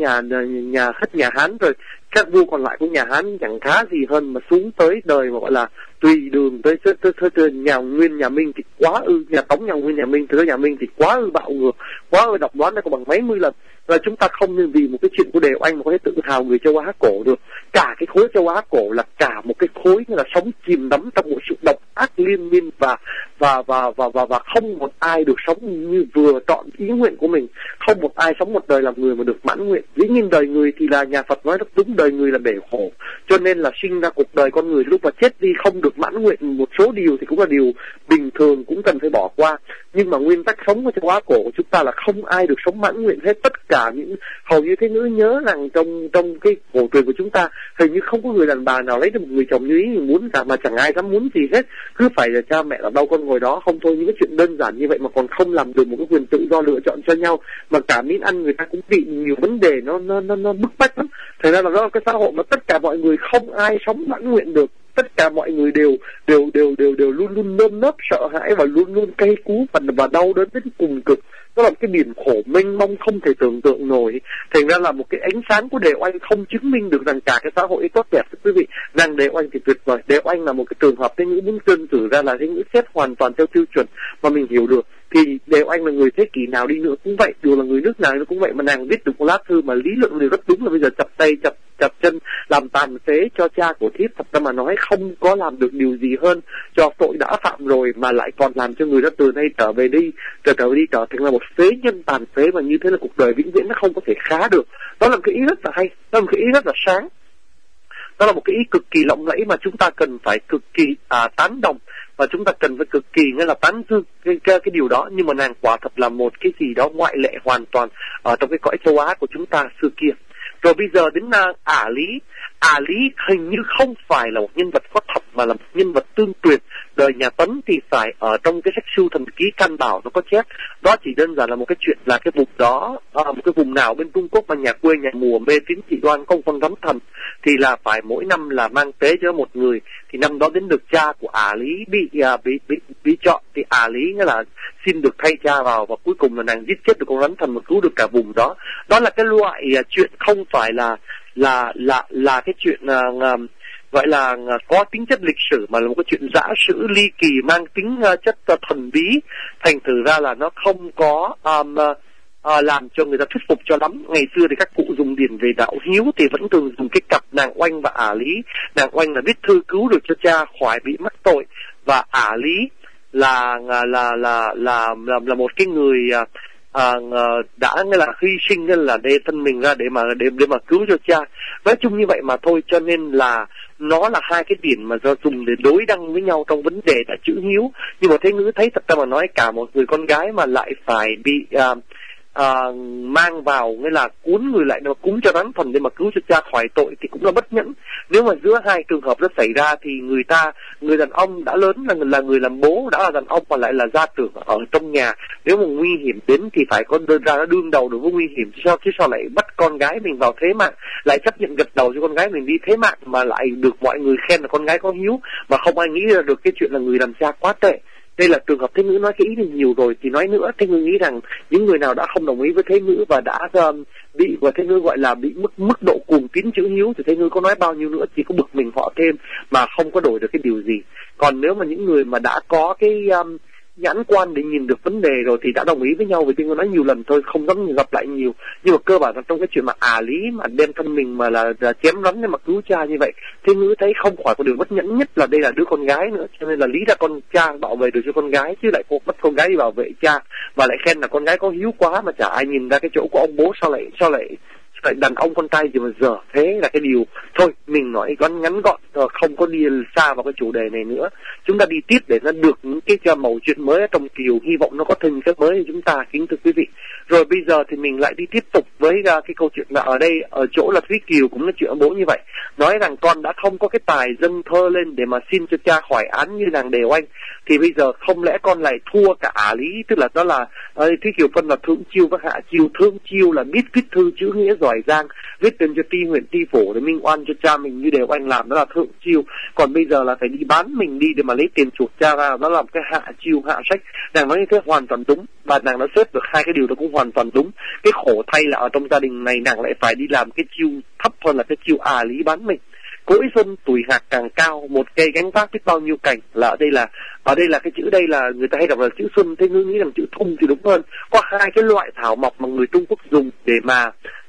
nhà Hán rồi, các vua còn lại của nhà Hán chẳng khá gì hơn, mà xuống tới đời mà gọi là tùy đường tới nhà Nguyên nhà Minh thì quá nhà Tống, nhà Nguyên nhà Minh, tới nhà Minh thì quá bạo ngược, quá độc đoán, nó còn bằng mấy mươi lần. Và chúng ta không nên vì một cái chuyện của Đề Oanh mà có thể tự hào người châu Á cổ được. Cả cái khối châu Á cổ là cả một cái khối như là sống chìm đắm trong một sự độc ác liên miên, và không một ai được sống như vừa trọn ý nguyện của mình. Không một ai sống một đời làm người mà được mãn nguyện. Dĩ nhiên đời người thì là nhà Phật nói rất đúng, đời người là bể khổ, cho nên là sinh ra cuộc đời con người lúc mà chết đi không được mãn nguyện một số điều thì cũng là điều bình thường, cũng cần phải bỏ qua. Nhưng mà nguyên tắc sống của châu Á cổ của chúng ta là không ai được sống mãn nguyện hết. Tất cả những hầu như Thế Ngữ nhớ rằng trong cái cổ truyền của chúng ta hình như không có người đàn bà nào lấy được một người chồng như ý mình muốn cả, mà chẳng ai dám muốn gì hết, cứ phải là cha mẹ là đâu con ngồi đó. Không thôi, những cái chuyện đơn giản như vậy mà còn không làm được một cái quyền tự do lựa chọn cho nhau, mà cả miếng ăn người ta cũng bị nhiều vấn đề nó bức bách lắm. Thành ra là đó là cái xã hội mà tất cả mọi người không ai sống mãn nguyện được. Tất cả mọi người đều luôn luôn nơm nớp sợ hãi và luôn luôn cay cú và đau đớn đến cùng cực. Nó là một cái biển khổ mênh mông không thể tưởng tượng nổi. Thành ra là một cái ánh sáng của Đề Oanh không chứng minh được rằng cả cái xã hội ấy tốt đẹp. Thưa quý vị, nàng Đề Oanh thì tuyệt vời. Đề Oanh là một cái trường hợp Thế Ngữ muốn đơn cử ra là Thế Ngữ xét hoàn toàn theo tiêu chuẩn mà mình hiểu được. Thì Đề Oanh là người thế kỷ nào đi nữa cũng vậy, dù là người nước nào nó cũng vậy, mà nàng viết được một lá thư mà lý luận đều rất đúng, là bây giờ chập tay chập chân làm tàn phế cho cha của Thiếp. Thật ra mà nói không có làm được điều gì hơn cho tội đã phạm rồi, mà lại còn làm cho người đó từ nay trở thành là một phế nhân tàn phế, và như thế là cuộc đời vĩnh viễn nó không có thể khá được. Đó là một cái ý rất là hay, đó là một cái ý rất là sáng, đó là một cái ý cực kỳ lộng lẫy mà chúng ta cần phải cực kỳ tán đồng, và chúng ta cần phải cực kỳ nghĩa là tán dương cái điều đó. Nhưng mà nàng quả thật là một cái gì đó ngoại lệ hoàn toàn ở trong cái cõi châu Á của chúng ta xưa kia. Rồi bây giờ đến Ả Lý. Ả Lý hình như không phải là một nhân vật có thật, mà là một nhân vật tương truyền. Đời nhà Tấn thì phải ở trong cái sách Sưu Thần Ký Can Bảo nó có chép. Đó chỉ đơn giản là một cái chuyện là cái vùng đó, một cái vùng nào bên Trung Quốc mà nhà quê nhà mùa mê tín dị đoan không con rắn thần, thì là phải mỗi năm là mang tế cho một người. Thì năm đó đến được cha của Ả Lý bị chọn, thì Ả Lý nghĩa là xin được thay cha vào, và cuối cùng là nàng giết chết được con rắn thần mà cứu được cả vùng đó. Đó là cái loại chuyện không phải là cái chuyện gọi là có tính chất lịch sử, mà là một cái chuyện giả sử ly kỳ mang tính chất thần bí. Thành thử ra là nó không có làm cho người ta thuyết phục cho lắm. Ngày xưa thì các cụ dùng điển về đạo hiếu thì vẫn thường dùng cái cặp nàng Oanh và Ả Lý. Nàng Oanh là viết thư cứu được cho cha khỏi bị mắc tội, và Ả Lý là một cái người đã nghĩa là hy sinh là để thân mình ra để mà cứu cho cha. Nói chung như vậy mà thôi, cho nên là nó là hai cái điển mà do dùng để đối đăng với nhau trong vấn đề là chữ hiếu. Nhưng mà Thế Ngữ thấy thật ra mà nói, cả một người con gái mà lại phải bị mang vào, nghĩa là cuốn người lại nó cúng cho đám thần để mà cứu cho cha khỏi tội thì cũng là bất nhẫn. Nếu mà giữa hai trường hợp đó xảy ra thì người đàn ông đã lớn là người làm bố, đã là đàn ông mà lại là gia trưởng ở trong nhà, nếu mà nguy hiểm đến thì phải có đơn ra nó đương đầu đối với nguy hiểm, chứ sao lại bắt con gái mình vào thế mạng, lại chấp nhận gật đầu cho con gái mình đi thế mạng mà lại được mọi người khen là con gái có hiếu, mà không ai nghĩ ra được cái chuyện là người làm cha quá tệ. Đây là trường hợp Thế Ngữ nói cái ý này nhiều rồi, thì nói nữa, Thế Ngữ nghĩ rằng những người nào đã không đồng ý với Thế Ngữ và đã bị và Thế Ngữ gọi là bị mức độ cuồng tín chữ hiếu, thì Thế Ngữ có nói bao nhiêu nữa chỉ có bực mình họ thêm mà không có đổi được cái điều gì. Còn nếu mà những người mà đã có cái nhãn quan để nhìn được vấn đề rồi thì đã đồng ý với nhau, vì Thế Ngữ nói nhiều lần thôi, không dám gặp lại nhiều. Nhưng mà cơ bản là trong cái chuyện mà lý mà đem thân mình mà là chém rắn để mà cứu cha như vậy, Thế Ngữ thấy không khỏi có điều bất nhẫn, nhất là đây là đứa con gái nữa, cho nên là lý ra con cha bảo vệ được cho con gái, chứ lại bắt con gái đi bảo vệ cha và lại khen là con gái có hiếu quá, mà chả ai nhìn ra cái chỗ của ông bố sao lại đàn ông con trai gì mà dở thế. Là cái điều thôi mình nói ngắn gọn, không có đi xa vào cái chủ đề này nữa. Chúng ta đi tiếp để nó được những cái mẩu chuyện mới ở trong Kiều, hy vọng nó có thêm cái mới cho chúng ta, kính thưa quý vị. Rồi bây giờ thì mình lại đi tiếp tục với cái câu chuyện là ở đây ở chỗ là Thúy Kiều cũng nói chuyện ông bố như vậy, nói rằng con đã không có cái tài dâng thơ lên để mà xin cho cha khỏi án như nàng Đều Anh, thì bây giờ không lẽ con lại thua cả lý, tức là đó là Thúy Kiều phân là thượng chiêu và hạ chiêu. Thượng chiêu là biết viết thư chữ nghĩa giỏi giang, viết tên cho ti huyện ti phổ để minh oan cho cha mình như Đều Anh làm, đó là thượng chiêu. Còn bây giờ là phải đi bán mình đi để mà lấy tiền chuộc cha ra, đó là một cái hạ chiêu, hạ sách. Nàng nói như thế hoàn toàn đúng, và nàng đã xếp được hai cái điều đó cũng hoàn toàn đúng. Cái khổ thay là ở trong gia đình này nàng lại phải đi làm cái chiêu thấp hơn là cái chiêu lý bán mình. Cối xuân tuổi hạt càng cao, một cây gánh vác biết bao nhiêu cảnh, là ở đây là cái chữ đây là người ta hay đọc là chữ xuân, Thế Ngữ nghĩ rằng chữ thung thì đúng hơn. Có hai cái loại thảo mộc mà người Trung Quốc dùng để mà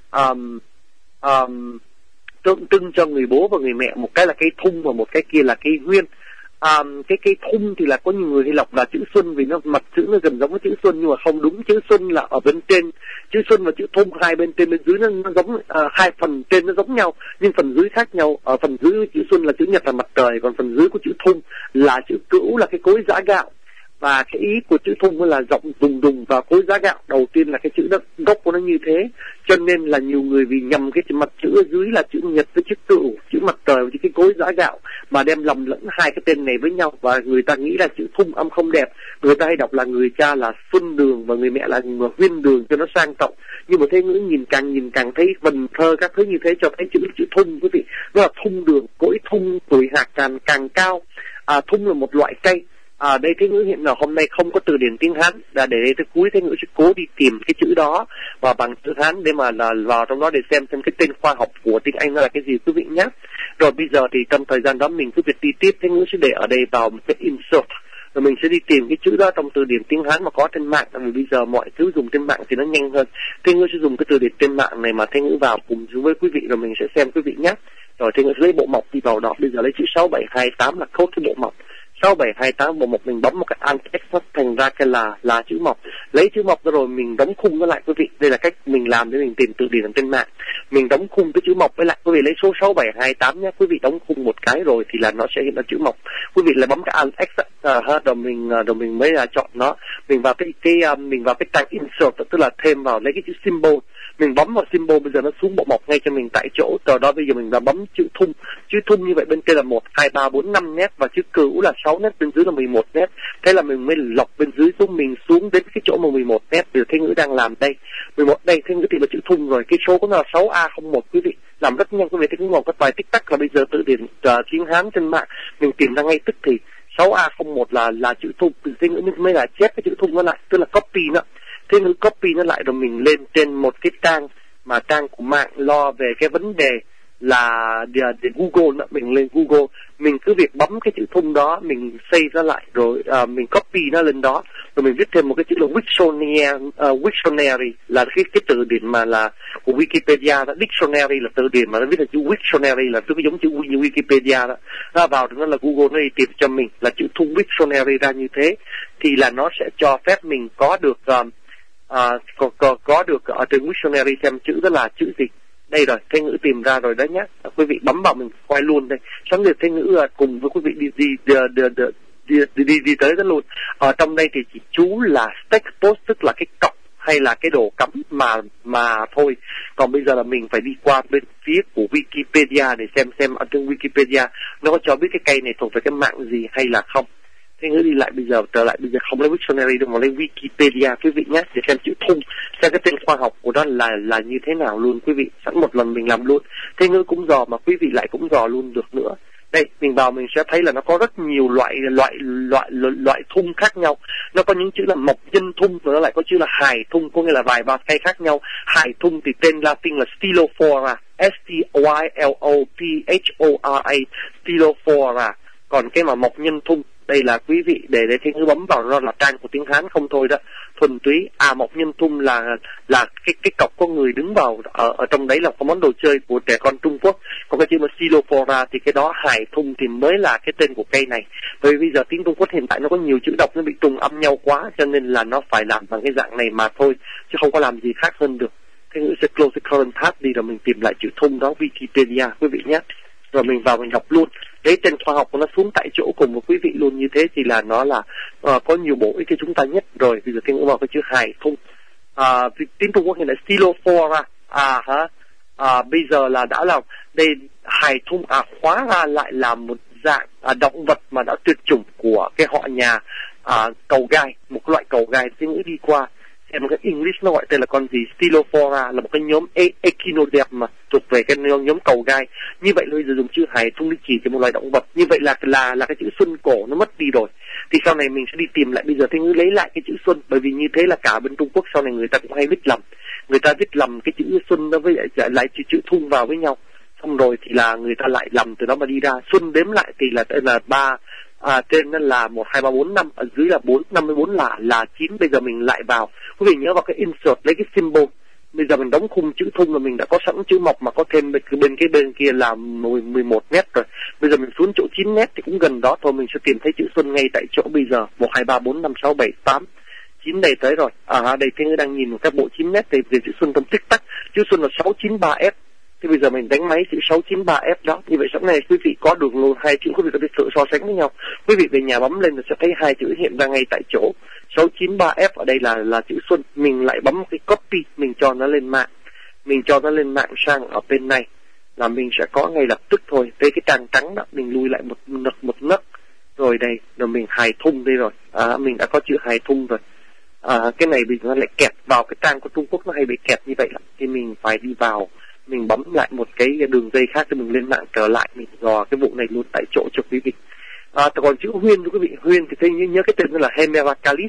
tượng trưng cho người bố và người mẹ, một cái là cây thung và một cái kia là cây huyên. Cái cây thung thì là có nhiều người hay đọc là chữ xuân vì nó mặt chữ nó gần giống với chữ xuân, nhưng mà không đúng. Chữ xuân là ở bên trên, chữ xuân và chữ thung hai bên trên bên dưới nó giống, hai phần trên nó giống nhau nhưng phần dưới khác nhau. Ở phần dưới chữ xuân là chữ nhật là mặt trời, còn phần dưới của chữ thung là chữ cữu là cái cối giã gạo. Và cái ý của chữ thung là giọng đùng đùng vào cối giã gạo. Đầu tiên là cái chữ đó, gốc của nó như thế, cho nên là nhiều người vì nhầm cái mặt chữ ở dưới là chữ nhật với chữ cựu, chữ mặt trời với cái cối giã gạo, mà đem lầm lẫn hai cái tên này với nhau, và người ta nghĩ là chữ thung âm không đẹp. Người ta hay đọc là người cha là Xuân Đường và người mẹ là Huyên Đường cho nó sang trọng. Nhưng mà Thế Ngữ nhìn càng thấy vần thơ các thứ như thế cho thấy chữ thung, quý vị, nó là thung đường, cối thung tuổi hạt càng cao. Thung là một loại cây. Đây Thế Ngữ hiện là hôm nay không có từ điển tiếng Hán, để tới cuối Thế Ngữ sẽ cố đi tìm cái chữ đó và bằng chữ Hán để mà là vào trong đó để xem cái tên khoa học của tiếng Anh nó là cái gì, quý vị nhé. Rồi bây giờ thì trong thời gian đó mình cứ việc đi tiếp, Thế Ngữ sẽ để ở đây vào một cái insert, rồi mình sẽ đi tìm cái chữ đó trong từ điển tiếng Hán mà có trên mạng, vì bây giờ mọi thứ dùng trên mạng thì nó nhanh hơn. Thế Ngữ sẽ dùng cái từ điển trên mạng này mà Thế Ngữ vào cùng với quý vị, rồi mình sẽ xem quý vị nhé. Rồi Thế Ngữ lấy bộ mộc đi vào đó, bây giờ lấy chữ 6728 là code cái bộ mộc. 6728 bộ mộc mình bấm một cái alt x thành ra cái là chữ mộc. Lấy chữ mộc rồi mình đóng khung nó lại quý vị. Đây là cách mình làm để mình tìm từ điển trên mạng. Mình đóng khung cái chữ mộc với lại quý vị lấy số 6728 nhé. Quý vị đóng khung một cái rồi thì là nó sẽ hiện ra chữ mộc. Quý vị lại bấm cái alt x rồi mình mới là chọn nó. Mình vào cái tag insert, tức là thêm vào lấy cái chữ symbol. Mình bấm vào symbol, bây giờ nó xuống bộ mộc ngay cho mình tại chỗ. Từ đó bây giờ mình đã bấm chữ thung. Chữ thung như vậy bên trên là 1, 2, 3, 4, 5 nét và chữ cửu là 6 nét, bên dưới là 11 nét. Thế là mình mới lọc bên dưới xuống, mình xuống đến cái chỗ mà 11 nét. Điều Thế Ngữ đang làm đây. 11 đây Thế Ngữ thì là chữ thung rồi. Cái số của nó là 6A01 quý vị. Làm rất nhanh quý vị. Thế Ngữ một cái bài tích tắc là bây giờ tự điển tiếng Hán trên mạng mình tìm ra ngay tức thì 6A01 là chữ thung. Thế Ngữ mới là chép cái chữ thung nó lại, tức là copy nó. Thế Ngữ copy nó lại rồi mình lên trên một cái trang mà trang của mạng lo về cái vấn đề để Google đó, mình lên Google, mình cứ việc bấm cái chữ thung đó, mình save nó lại rồi mình copy nó lên đó, rồi mình viết thêm một cái chữ là Wiktionary là cái từ điển mà là của Wikipedia đó. Dictionary là từ điển mà nó viết là chữ Wiktionary là cái giống chữ Wikipedia đó. Nó vào đó là Google nó đi tìm cho mình là chữ thung Wiktionary ra như thế, thì là nó sẽ cho phép mình có được có được ở trên Wiktionary xem chữ đó là chữ gì. Đây rồi, Thế Ngữ tìm ra rồi đấy nhé. Quý vị bấm vào mình quay luôn đây. Sáng giờ Thế Ngữ cùng với quý vị đi tới đó luôn. Ở trong đây thì chỉ chú là text post, tức là cái cọc hay là cái đồ cắm mà thôi. Còn bây giờ là mình phải đi qua bên phía của Wikipedia để xem ở trên Wikipedia nó có cho biết cái cây này thuộc về cái mạng gì hay là không. Thế Ngữ đi lại bây giờ, trở lại bây giờ không lấy Wiktionary đâu mà lấy Wikipedia quý vị nhé, để xem chữ thung, xem cái tên khoa học của nó là như thế nào luôn quý vị. Sẵn một lần mình làm luôn. Thế Ngữ cũng dò mà quý vị lại cũng dò luôn được nữa. Đây, mình vào mình sẽ thấy là nó có rất nhiều loại thung khác nhau. Nó có những chữ là mộc nhân thung, rồi nó lại có chữ là hài thung, có nghĩa là vài ba cây khác nhau. Hài thung thì tên Latin là Stylophora, Stylophora, Stylophora. Còn cái mà mộc nhân thung, đây là quý vị để Thế Ngữ bấm vào nó là trang của tiếng Hán không thôi đó, thuần túy. Mộc nhân thung là cái cọc có người đứng vào ở trong đấy, là có món đồ chơi của trẻ con Trung Quốc. Còn cái chữ mà Stylophora thì cái đó hài thung thì mới là cái tên của cây này. Bởi vì bây giờ tiếng Trung Quốc hiện tại nó có nhiều chữ đọc nó bị trùng âm nhau quá, cho nên là nó phải làm bằng cái dạng này mà thôi, chứ không có làm gì khác hơn được. Thế Ngữ sẽ close the current tab đi, rồi mình tìm lại chữ thung đó Wikipedia quý vị nhé. Rồi mình vào mình đọc luôn. Đấy, tên khoa học của nó xuống tại chỗ cùng với quý vị luôn. Như thế thì là nó là có nhiều bổ ích cho chúng ta nhất rồi. Bây giờ Thế Ngữ vào cái chữ hài thung. Tiếng Trung Quốc hiện tại Stylophora. Bây giờ là đã là đây hài thung hóa ra lại là một dạng động vật mà đã tuyệt chủng của cái họ nhà cầu gai, một loại cầu gai. Thế Ngữ đi qua xem cái English nó gọi tên là con gì. Stylophora là một cái nhóm echinoderm mà thuộc về cái nhóm cầu gai. Như vậy bây giờ dùng chữ hài thung để chỉ cho một loài động vật. Như vậy là cái chữ xuân cổ nó mất đi rồi. Thì sau này mình sẽ đi tìm lại. Bây giờ Thế Ngữ lấy lại cái chữ xuân, bởi vì như thế là cả bên Trung Quốc sau này người ta cũng hay viết lầm. Người ta viết lầm cái chữ xuân nó với lại chữ thung vào với nhau. Xong rồi thì là người ta lại lầm từ đó mà đi ra. Xuân đếm lại thì là tên là 3, trên nó là 1, 2, 3, 4, 5, ở dưới là 4, 54 là 9. Bây giờ mình lại vào. Quý vị nhớ vào cái insert lấy cái symbol. Bây giờ mình đóng khung chữ thung là mình đã có sẵn chữ mộc mà có thêm bên kia là 11 nét rồi. Bây giờ mình xuống chỗ 9 nét thì cũng gần đó thôi, mình sẽ tìm thấy chữ xuân ngay tại chỗ bây giờ. 1, 2, 3, 4, 5, 6, 7, 8, 9 đây tới rồi. Đây Thế Ngữ đang nhìn một cái bộ 9 nét thì chữ xuân trong tích tắc. Chữ xuân là 693F. Thì bây giờ mình đánh máy chữ 693F đó. Như vậy sau này quý vị có được luôn hai chữ, quý vị có thể tự so sánh với nhau. Quý vị về nhà bấm lên là sẽ thấy hai chữ hiện ra ngay tại chỗ. 693F ở đây là chữ xuân. Mình lại bấm cái copy, mình cho nó lên mạng. Mình cho nó lên mạng sang ở bên này là mình sẽ có ngay lập tức thôi. Tới cái trang trắng đó, mình lùi lại một nấc. Rồi đây, rồi mình hài thung đây rồi. Mình đã có chữ hài thung rồi. Cái này bây giờ nó lại kẹt vào cái trang của Trung Quốc, nó hay bị kẹt như vậy lắm. Thì mình phải đi vào, mình bấm lại một cái đường dây khác thì mình lên mạng trở lại, mình dò cái vụ này luôn tại chỗ cho quý vị. Còn chữ huyên quý vị, huyên thì nhớ cái tên là Hemera Calis.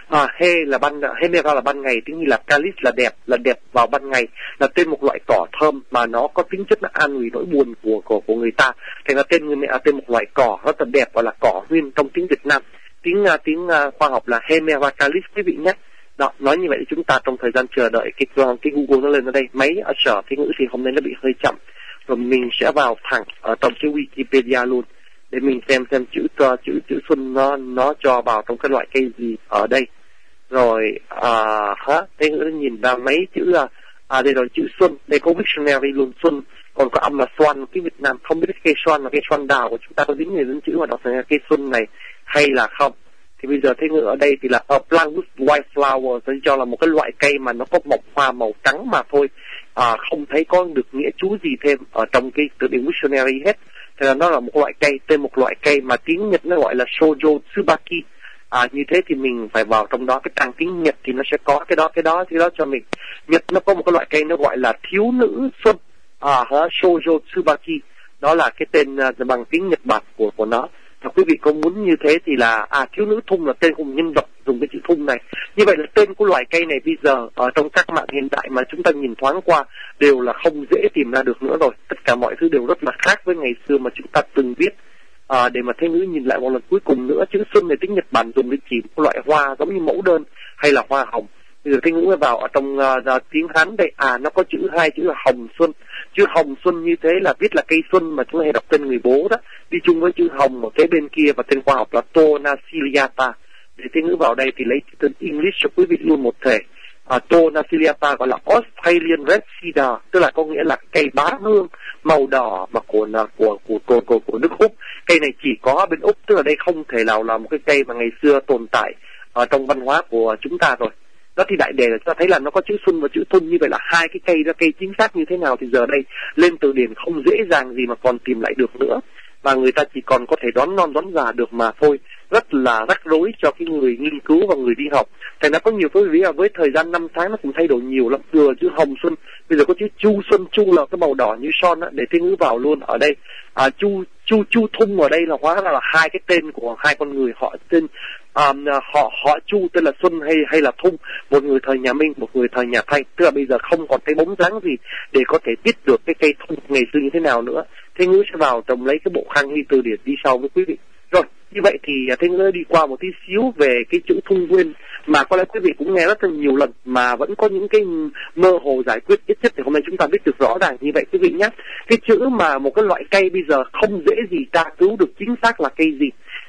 Hemera là ban ngày, tiếng như là Calis là đẹp vào ban ngày, là tên một loại cỏ thơm mà nó có tính chất là an ủi nỗi buồn của người ta. Thành ra tên một loại cỏ rất là đẹp, gọi là cỏ huyên trong tiếng Việt Nam. Tiếng khoa học là Hemera Calis quý vị nhé. Đó, nói như vậy chúng ta trong thời gian chờ đợi cái Google nó lên ở đây, máy ở sở Thế Ngữ thì hôm nay nó bị hơi chậm, rồi mình sẽ vào thẳng ở trong cái Wikipedia luôn để mình xem chữ xuân nó cho vào trong cái loại cây gì ở đây. Rồi Thế Ngữ nhìn ra mấy chữ đây rồi, chữ xuân, đây có dictionary luôn, xuân, còn có âm là xoan. Cái Việt Nam không biết cái cây xoan và cây xoan đào của chúng ta có dính người đến chữ mà đọc thành cây xuân này hay là không. Thì bây giờ Thế Ngữ ở đây thì là a plant with white flower, tôi cho là một cái loại cây mà nó có mọc hoa màu trắng mà thôi. Không thấy có được nghĩa chú gì thêm ở trong cái từ điển dictionary hết. Thế là nó là một loại cây, tên một loại cây mà tiếng Nhật nó gọi là Shoujo Tsubaki. Như thế thì mình phải vào trong đó, cái trang tiếng Nhật thì nó sẽ có cái đó cho mình. Nhật nó có một cái loại cây nó gọi là thiếu nữ xuân, Shoujo Tsubaki. Đó là cái tên bằng tiếng Nhật Bản của nó. Và quý vị có muốn như thế thì là thiếu nữ thung là tên của một nhân vật dùng cái chữ thung này. Như vậy là tên của loài cây này bây giờ ở trong các mạng hiện đại mà chúng ta nhìn thoáng qua đều là không dễ tìm ra được nữa rồi. Tất cả mọi thứ đều rất là khác với ngày xưa mà chúng ta từng biết. Để mà Thế Ngữ nhìn lại một lần cuối cùng nữa, chữ xuân này tiếng Nhật Bản dùng để chỉ một loại hoa giống như mẫu đơn hay là hoa hồng. Bây giờ Thế Ngữ mới vào ở trong tiếng Hán đây, nó có hai chữ là hồng xuân. Chữ hồng xuân như thế là viết là cây xuân mà chúng ta hay đọc tên người bố đó, đi chung với chữ hồng ở kế bên kia, và tên khoa học là Tonaciliata. Để Thế Ngữ vào đây thì lấy tên English cho quý vị luôn một thể. Tonaciliata gọi là Australian Red Cedar, tức là có nghĩa là cây bá hương màu đỏ mà của nước Úc. Cây này chỉ có bên Úc, tức là đây không thể nào là một cái cây mà ngày xưa tồn tại ở trong văn hóa của chúng ta rồi. Đó thì đại đề là chúng ta thấy là nó có chữ xuân và chữ thun, như vậy là hai cái cây đó, cây chính xác như thế nào thì giờ đây lên từ điển không dễ dàng gì mà còn tìm lại được nữa, và người ta chỉ còn có thể đoán non đoán già được mà thôi. Rất là rắc rối cho cái người nghiên cứu và người đi học. Thành ra có nhiều quý vị với thời gian năm tháng nó cũng thay đổi nhiều lắm. Vừa chữ hồng xuân, bây giờ có chữ chu xuân, chu là cái màu đỏ như son á, để Thế Ngữ vào luôn ở đây. Chu Thung ở đây là hóa ra là hai cái tên của hai con người, họ tên họ Chu tên là Xuân hay là Thung, một người thời nhà Minh, một người thời nhà Thanh. Tức là bây giờ không còn cái bóng dáng gì để có thể biết được cái cây thung ngày xưa như thế nào nữa. Thế Ngữ sẽ vào trồng lấy cái bộ Khang Hy từ điển đi sau với quý vị. Rồi, như vậy thì Thế Ngữ đi qua một tí xíu về cái chữ thung nguyên mà có lẽ quý vị cũng nghe rất là nhiều lần mà vẫn có những cái mơ hồ giải quyết. Ít nhất thì hôm nay chúng ta biết được rõ ràng như vậy quý vị nhé. Cái chữ mà một cái loại cây bây giờ không dễ gì tra cứu được chính xác là cây gì,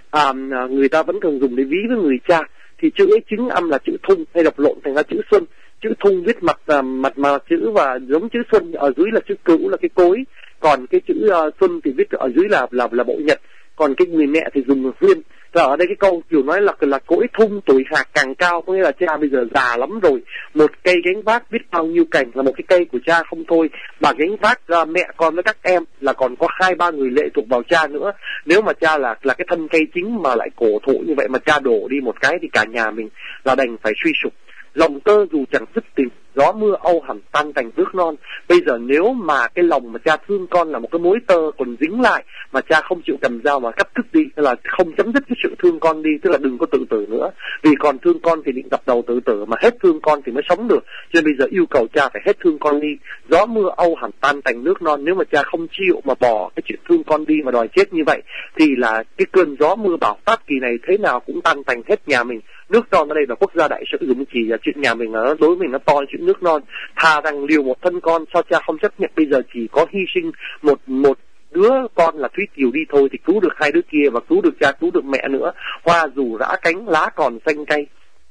người ta vẫn thường dùng để ví với người cha, thì chữ ấy chính âm là chữ thung hay đọc lộn thành ra chữ xuân. Chữ thung viết mặt mà chữ và giống chữ xuân, ở dưới là chữ cửu là cái cối, còn cái chữ xuân thì viết ở dưới là bộ nhật, còn cái người mẹ thì dùng huyên. Và ở đây cái câu kiểu nói là cối thung tuổi hạt càng cao, có nghĩa là cha bây giờ già lắm rồi, một cây gánh vác biết bao nhiêu cành là một cái cây của cha không thôi, mà gánh vác mẹ con với các em là còn có 2-3 người lệ thuộc vào cha nữa. Nếu mà cha là cái thân cây chính mà lại cổ thụ như vậy mà cha đổ đi một cái thì cả nhà mình là đành phải suy sụp. Lòng tơ dù chẳng dứt tình, gió mưa âu hẳn tan thành nước non. Bây giờ nếu mà cái lòng mà cha thương con là một cái mối tơ còn dính lại mà cha không chịu cầm dao mà cắt đứt đi, tức là không chấm dứt cái sự thương con đi, tức là đừng có tự tử nữa, vì còn thương con thì định dập đầu tự tử, mà hết thương con thì mới sống được. Cho nên bây giờ yêu cầu cha phải hết thương con đi. Gió mưa âu hẳn tan thành nước non, nếu mà cha không chịu mà bỏ cái chuyện thương con đi mà đòi chết như vậy thì là cái cơn gió mưa bão táp kỳ này thế nào cũng tan thành hết nhà mình. Nước non ở đây là quốc gia đại sử dụng chỉ là chuyện nhà mình, là đối với mình nó to chuyện nước non. Thà rằng liều một thân con, sao cha không chấp nhận bây giờ chỉ có hy sinh một đứa con là Thúy Kiều đi thôi thì cứu được hai đứa kia và cứu được cha, cứu được mẹ nữa. Hoa dù rã cánh lá còn xanh cay,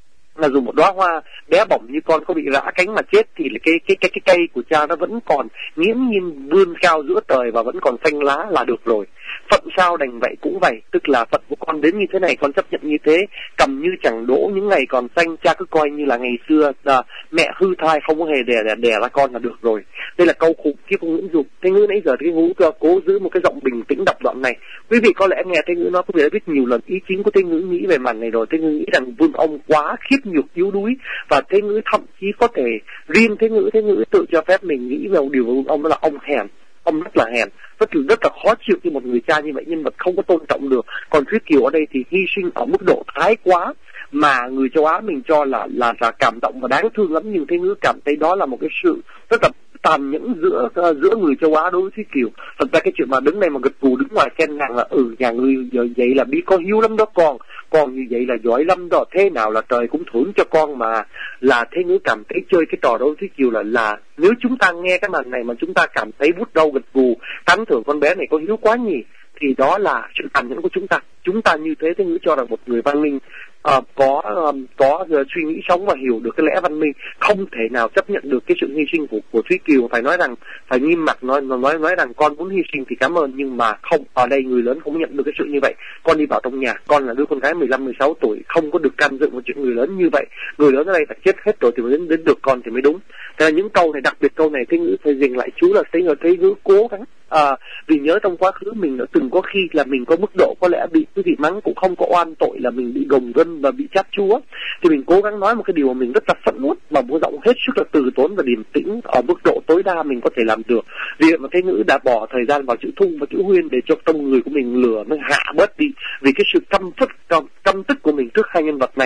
là dù một đóa hoa bé bỏng như con có bị rã cánh mà chết thì cái cây của cha nó vẫn còn nghiễm nhiên vươn cao giữa trời và vẫn còn xanh lá là được rồi. Phận sao đành vậy cũng vậy, tức là phận của con đến như thế này con chấp nhận như thế, cầm như chẳng đỗ những ngày còn xanh, cha cứ coi như là ngày xưa mẹ hư thai không có hề đẻ ra con là được rồi. Đây là câu khủng khiếp của Nguyễn Dục. Thế Ngữ nãy giờ Thế Ngữ cố giữ một cái giọng bình tĩnh đọc đoạn này. Quý vị có lẽ nghe Thế Ngữ nói, quý vị đã biết nhiều lần ý chính của Thế Ngữ nghĩ về màn này rồi. Thế Ngữ nghĩ rằng Vương ông quá khiếp nhược yếu đuối, và Thế Ngữ thậm chí có thể riêng Thế Ngữ tự cho phép mình nghĩ về điều Vương ông đó là ông hèn. Ông rất là hèn, rất là khó chịu như một người cha như vậy, nhân vật không có tôn trọng được. Còn Thúy Kiều ở đây thì hy sinh ở mức độ thái quá mà người châu Á mình cho là cảm động và đáng thương lắm, nhưng Thế Ngữ cảm thấy đó là một cái sự rất là tàn nhẫn giữa người châu Á đối với Thúy Kiều. Thật ra cái chuyện mà đứng đây mà gật gù đứng ngoài khen nàng là nhà ngươi giờ vậy là biết có hiếu lắm đó con như vậy là giỏi lắm đó, thế nào là trời cũng thưởng cho con mà. Là Thế Ngữ cảm thấy chơi cái trò đối với Thúy Kiều là nếu chúng ta nghe cái màn này mà chúng ta cảm thấy bút râu gật gù tán thưởng con bé này có hiếu quá nhỉ, thì đó là sự tàn nhẫn của chúng ta. Chúng ta như thế Thế Ngữ cho rằng một người văn minh có suy nghĩ sống và hiểu được cái lẽ văn minh không thể nào chấp nhận được cái sự hy sinh của Thúy Kiều. Phải nói rằng phải nghiêm mặt nói rằng con muốn hy sinh thì cảm ơn, nhưng mà không, ở đây người lớn không nhận được cái sự như vậy. Con đi vào trong nhà, con là đứa con gái 15-16 tuổi, không có được can dự một chuyện người lớn như vậy. Người lớn ở đây phải chết hết rồi thì mới đến được con thì mới đúng. Thế là những câu này, đặc biệt câu này Thế Ngữ phải dừng lại chú là Thế Ngữ cố gắng vì nhớ trong quá khứ mình đã từng có khi là mình có mức độ có lẽ bị quý vị mắng cũng không có oan tội là mình bị gồng gân và bị chát chúa, thì mình cố gắng nói một cái điều mà mình rất là phẫn uất bằng một giọng hết sức là từ tốn và điềm tĩnh ở mức độ tối đa mình có thể làm được. Vì mà Thế Ngữ đã bỏ thời gian vào chữ thung và chữ huyên để cho trong người của mình lửa nó hạ bớt đi vì cái sự căm tức của mình trước hai nhân vật này.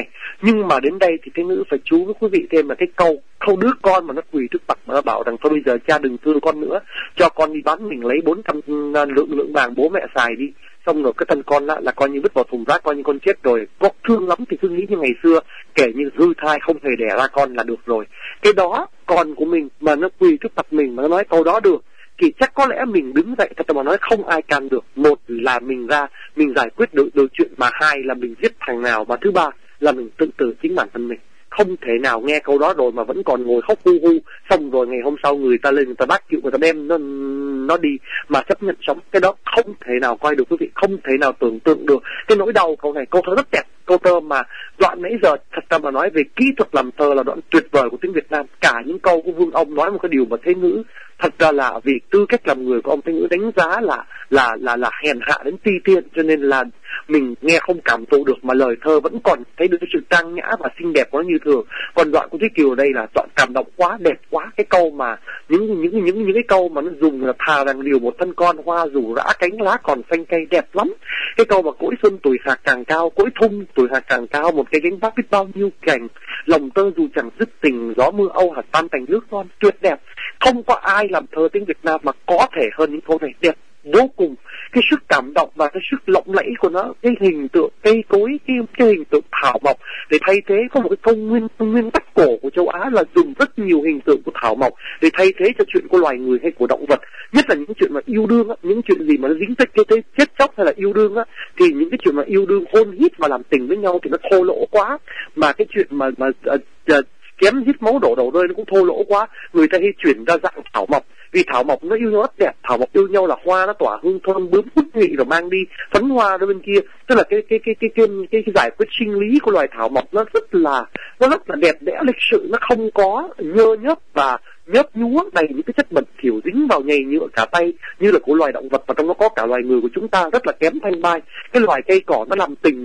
Nhưng mà đến đây thì Thế Ngữ phải chú với quý vị thêm là cái câu đứa con mà nó quỳ trước mặt mà nó bảo rằng thôi bây giờ cha đừng thương con nữa, cho con đi bán mình lấy 400 lượng vàng bố mẹ xài đi, xong rồi cái thân con là coi như vứt vào thùng rác, coi như con chết rồi. Có thương lắm thì cứ nghĩ như ngày xưa, kể như hư thai không hề đẻ ra con là được rồi. Cái đó con của mình mà nó quỳ trước mặt mình mà nó nói câu đó được thì chắc có lẽ mình đứng dậy thật mà nói không ai can được. Một là mình ra mình giải quyết được chuyện, mà hai là mình giết thằng nào, và thứ ba là mình tự tử chính bản thân mình. Không thể nào nghe câu đó rồi mà vẫn còn ngồi khóc hu hu, xong rồi ngày hôm sau người ta lên người ta bắt chịu, người ta đem nó đi mà chấp nhận sống. Cái đó không thể nào coi được quý vị, không thể nào tưởng tượng được cái nỗi đau. Câu này câu thơ rất đẹp, câu thơ mà đoạn nãy giờ thật ra mà nói về kỹ thuật làm thơ là đoạn tuyệt vời của tiếng Việt Nam. Cả những câu của Vương Ông nói một cái điều mà Thế Ngữ thật ra là vì tư cách làm người của ông Thế Ngữ đánh giá là hèn hạ đến ti tiện, cho nên là mình nghe không cảm thụ được, mà lời thơ vẫn còn thấy được sự trang nhã và xinh đẹp của nó như thường. Còn đoạn của Thúy Kiều ở đây là đoạn cảm động quá, đẹp quá. Cái câu mà những cái câu mà nó dùng là thà rằng điều một thân con hoa rủ rã cánh lá còn xanh cây, đẹp lắm. Cái câu mà cỗi xuân tuổi hạt càng cao, cỗi thung tuổi hạt càng cao, một cái gánh vác biết bao nhiêu cảnh, lòng tơ dù chẳng dứt tình, gió mưa âu hạt tan thành nước non, tuyệt đẹp. Không có ai làm thơ tiếng Việt Nam mà có thể hơn những câu này, đẹp vô cùng. Cái sức cảm động và cái sức lộng lẫy của nó, cái hình tượng cây cối, cái hình tượng thảo mộc để thay thế. Có một cái nguyên tắc cổ của châu Á là dùng rất nhiều hình tượng của thảo mộc để thay thế cho chuyện của loài người hay của động vật. Nhất là những chuyện mà yêu đương á, những chuyện gì mà nó dính tới cái chết chóc hay là yêu đương á, thì những cái chuyện mà yêu đương hôn hít và làm tình với nhau thì nó thô lỗ quá. Mà cái chuyện mà kém hít máu đổ rơi nó cũng thô lỗ quá. Người ta hay chuyển ra dạng thảo mộc, vì thảo mộc nó yêu nhau rất đẹp. Thảo mộc yêu nhau là hoa nó tỏa hương thơm, bướm hút nhụy rồi mang đi phấn hoa ra bên kia. Tức là cái giải quyết sinh lý của loài thảo mộc nó rất là đẹp đẽ, lịch sự, nó không có nhơ nhớp và nhớp nhúa đầy những cái chất bẩn thỉu dính vào nhầy nhựa cả tay như là của loài động vật, và trong nó có cả loài người của chúng ta, rất là kém thanh mai. Cái loài cây cỏ nó làm tình,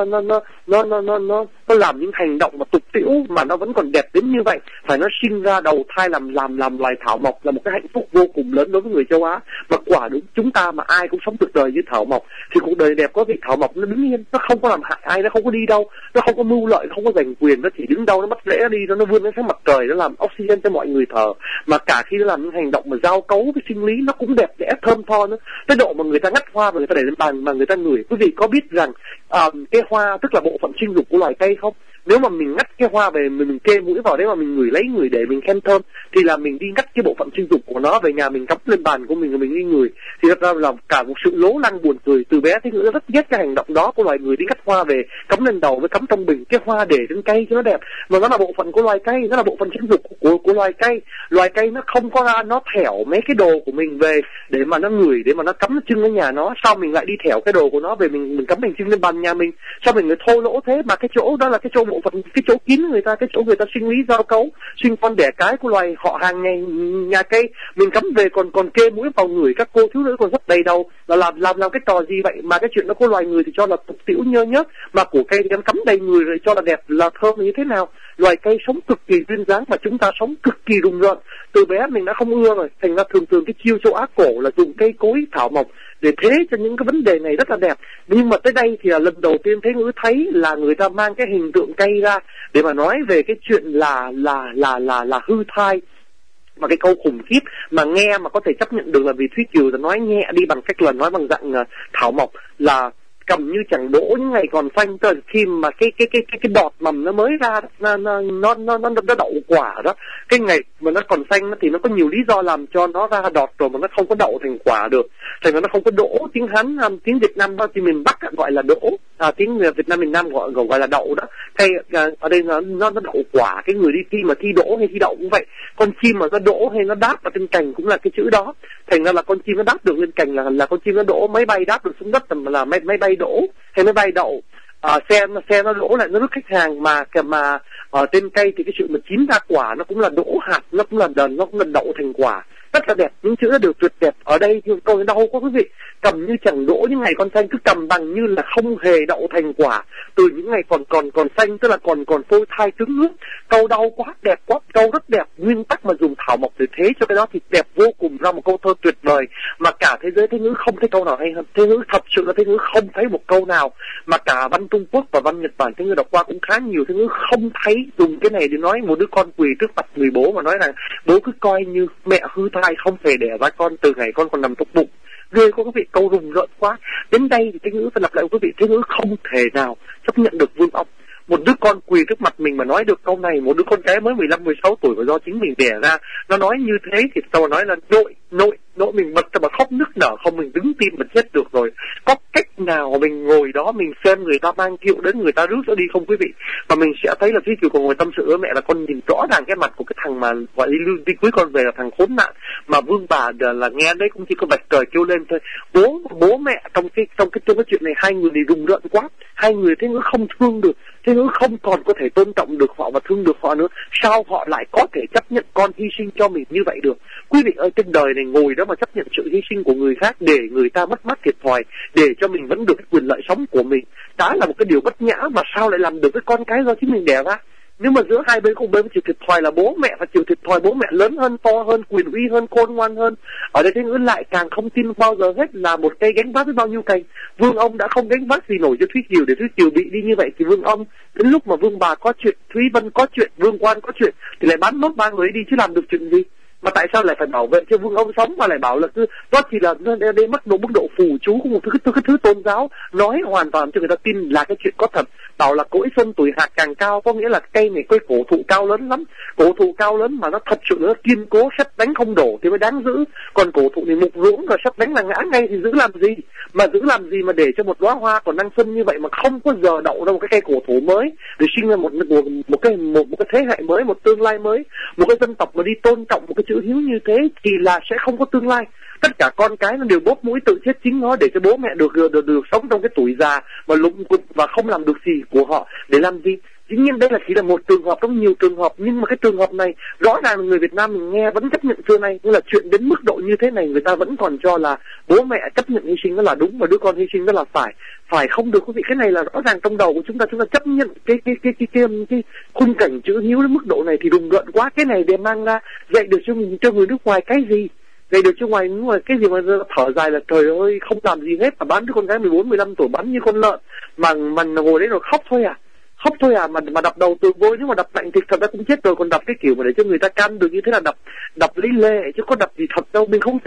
nó làm những hành động mà tục tĩu mà nó vẫn còn đẹp đến như vậy. Phải nó sinh ra đầu thai làm loài thảo mộc là một cái hạnh phúc vô cùng lớn đối với người châu Á. Mà quả đúng chúng ta mà ai cũng sống cuộc đời như thảo mộc thì cuộc đời đẹp có vị thảo mộc nó đứng yên, nó không có làm hại ai, nó không có đi đâu, nó không có mưu lợi, nó không có giành quyền, nó chỉ đứng đâu nó bắt rễ đi, nó vươn đến sáng mặt trời, nó làm oxygen cho mọi người thở. Mà cả khi nó làm những hành động mà giao cấu với sinh lý nó cũng đẹp đẽ thơm tho nữa, tới độ mà người ta ngắt hoa và người ta để lên bàn mà người ta ngửi. Quý vị có biết rằng cái hoa tức là bộ phận sinh dục của loài cây không? Nếu mà mình ngắt cái hoa về mình kê mũi vào đấy mà mình ngửi để mình khen thơm thì là mình đi ngắt cái bộ phận sinh dục của nó về nhà mình cắm lên bàn của mình rồi mình đi ngửi. Thì thật ra là cả một sự lố lăng buồn cười. Từ bé Thế Ngữ rất ghét cái hành động đó của loài người đi ngắt hoa về cắm lên đầu với cắm trong bình. Cái hoa để trên cây cho nó đẹp, mà nó là bộ phận của loài cây, nó là bộ phận sinh dục của loài cây. Loài cây nó không có ra nó thẻo mấy cái đồ của mình về để mà nó ngửi, để mà nó cắm chân lên nhà nó, sau mình lại đi thẻo cái đồ của nó về mình cắm bình chân lên bàn nhà mình. Sao mình người thô lỗ thế? Mà cái chỗ đó là cái chỗ bộ phận, cái chỗ kín người ta, cái chỗ người ta sinh lý giao cấu, sinh con đẻ cái của loài họ hàng nhà cây, mình cắm về còn kê mũi vào người. Các cô thiếu nữ còn rất đầy đầu là làm cái trò gì vậy? Mà cái chuyện đó của loài người thì cho là tục tĩu nhơ nhớt, mà của cây thì cắm đầy người rồi cho là đẹp là thơm như thế nào? Loài cây sống cực kỳ duyên dáng mà chúng ta sống cực kỳ rùng rợn. Từ bé mình đã không ưa rồi, thành ra thường cái chiêu châu Á cổ là dùng cây cối thảo mộc để thế cho những cái vấn đề này rất là đẹp. Nhưng mà tới đây thì là lần đầu tiên Thế Ngữ thấy là người ta mang cái hình tượng cây ra để mà nói về cái chuyện là hư thai. Mà cái câu khủng khiếp mà nghe mà có thể chấp nhận được là vì Thúy Kiều đã nói nhẹ đi bằng cách là nói bằng dạng thảo mộc là cầm như chẳng đỗ những ngày còn xanh. Tức là khi mà cái đọt mầm nó mới ra nó đậu quả đó, cái ngày mà nó còn xanh thì nó có nhiều lý do làm cho nó ra đọt rồi mà nó không có đậu thành quả được, thành ra nó không có đỗ. Tiếng Hán, tiếng Việt Nam thì miền Bắc gọi là đỗ, tiếng Việt Nam miền Nam gọi là đậu đó. Hay ở đây nó đậu quả. Cái người đi thi mà thi đỗ hay thi đậu cũng vậy, con chim mà nó đỗ hay nó đáp vào trên cành cũng là cái chữ đó. Thành ra là con chim nó đáp được lên cành là con chim nó đỗ, máy bay đáp được xuống đất là máy bay đỗ hay máy bay đậu. Xe nó đỗ lại nó rước khách hàng, mà ở trên cây thì cái sự mà chín ra quả nó cũng là đỗ hạt, nó cũng là đậu thành quả. rất là đẹp, những chữ nó đều tuyệt đẹp. Ở đây thì câu đau quá quý vị, cầm như chẳng đỗ những ngày còn xanh, cứ cầm bằng như là không hề đậu thành quả từ những ngày còn xanh, tức là còn phôi thai trứng nước. Câu đau quá, đẹp quá, câu rất đẹp, nguyên tắc mà dùng thảo mộc để thế cho cái đó thì đẹp vô cùng, ra một câu thơ tuyệt vời mà cả thế giới Thế Ngữ không thấy câu nào hay hơn. Thế Ngữ thật sự là Thế Ngữ không thấy một câu nào mà cả văn Trung Quốc và văn Nhật Bản Thế Ngữ đọc qua cũng khá nhiều, Thế Ngữ không thấy dùng cái này để nói một đứa con quỳ trước mặt người bố mà nói rằng bố cứ coi như mẹ hư thai không thể đẻ ra con từ ngày con còn nằm trong bụng. Ghê quá quý vị, câu rùng rợn quá. Đến đây thì Thế Ngữ phải lặp lại quý vị, Thế Ngữ không thể nào chấp nhận được Vương Ông. Một đứa con quỳ trước mặt mình mà nói được câu này, một đứa con cái mới 15-16 tuổi và do chính mình đẻ ra, nó nói như thế thì sao mà nói là nội mình bật ra mà khóc nức nở không, mình đứng tim mình chết được rồi. Có cách nào mà mình ngồi đó mình xem người ta mang kiệu đến, người ta rước nó đi không quý vị? Và mình sẽ thấy là Thúy Kiều còn ngồi tâm sự với mẹ là con nhìn rõ ràng cái mặt của cái thằng mà gọi đi cưới con về là thằng khốn nạn, mà Vương bà là nghe đấy cũng chỉ có bạch trời kêu lên thôi. Bố mẹ trong cái chuyện này hai người này rùng rợn quá, hai người Thế Ngữ không thương được, Thế Ngữ không còn có thể tôn trọng được họ và thương được họ nữa. Sao họ lại có thể chấp nhận con hy sinh cho mình như vậy được? Quý vị ơi, trên đời này ngồi đó mà chấp nhận sự hy sinh của người khác để người ta mất mát thiệt thòi, để cho mình vẫn được cái quyền lợi sống của mình, đã là một cái điều bất nhã, mà sao lại làm được với con cái do chính mình đẻ ra? Nếu mà giữa hai bên cùng bên chịu thiệt thòi là bố mẹ phải chịu thiệt thòi, bố mẹ lớn hơn, to hơn, quyền uy hơn, khôn ngoan hơn. Ở đây Thế Ngữ lại càng không tin bao giờ hết là một cây gánh vác với bao nhiêu cành. Vương Ông đã không gánh vác gì nổi cho Thúy Kiều để Thúy Kiều bị đi như vậy, thì Vương Ông đến lúc mà Vương bà có chuyện, Thúy Vân có chuyện, Vương Quan có chuyện thì lại bán nốt ba người đi chứ làm được chuyện gì? Mà tại sao lại phải bảo vệ cho Vương Ông sống mà lại bảo là đó chỉ là đây mức độ phù chú của một thứ tôn giáo, nói hoàn toàn cho người ta tin là cái chuyện có thật. Bảo là cỗi xuân tuổi hạt càng cao, có nghĩa là cây này cây cổ thụ cao lớn lắm, cổ thụ cao lớn mà nó thật sự nó kiên cố, sét đánh không đổ thì mới đáng giữ. Còn cổ thụ này mục ruỗng rồi sét đánh là ngã ngay thì giữ làm gì? Mà giữ làm gì mà để cho một đóa hoa còn đang xuân như vậy mà không có giờ đậu ra một cái cây cổ thụ mới để sinh ra một cái thế hệ mới, một tương lai mới, một cái dân tộc mà đi tôn trọng một cái chữ hiếu như thế thì là sẽ không có tương lai. Tất cả con cái nó đều bóp mũi tự chết chính nó để cho bố mẹ được sống trong cái tuổi già và lụng cục và không làm được gì của họ để làm gì. Dĩ nhiên đây là chỉ là một trường hợp trong nhiều trường hợp, nhưng mà cái trường hợp này rõ ràng là người Việt Nam mình nghe vẫn chấp nhận xưa nay, nhưng là chuyện đến mức độ như thế này người ta vẫn còn cho là bố mẹ chấp nhận hy sinh đó là đúng và đứa con hy sinh đó là phải không được quý vị. Cái này là rõ ràng trong đầu của chúng ta chấp nhận cái khung cảnh chữ hiếu đến mức độ này thì rùng rợn quá. Cái này để mang ra dạy được cho người nước ngoài cái gì? Dạy được cho ngoài cái gì mà thở dài là trời ơi không làm gì hết mà bán đứa con gái 14-15 tuổi bán như con lợn mà ngồi đấy rồi khóc thôi à, mà đập đầu tường vôi, nếu mà đập mạnh thì thật ra cũng chết rồi, còn đập cái kiểu mà để cho người ta can được như thế là đập lấy lệ chứ có đập gì thật đâu. Mình không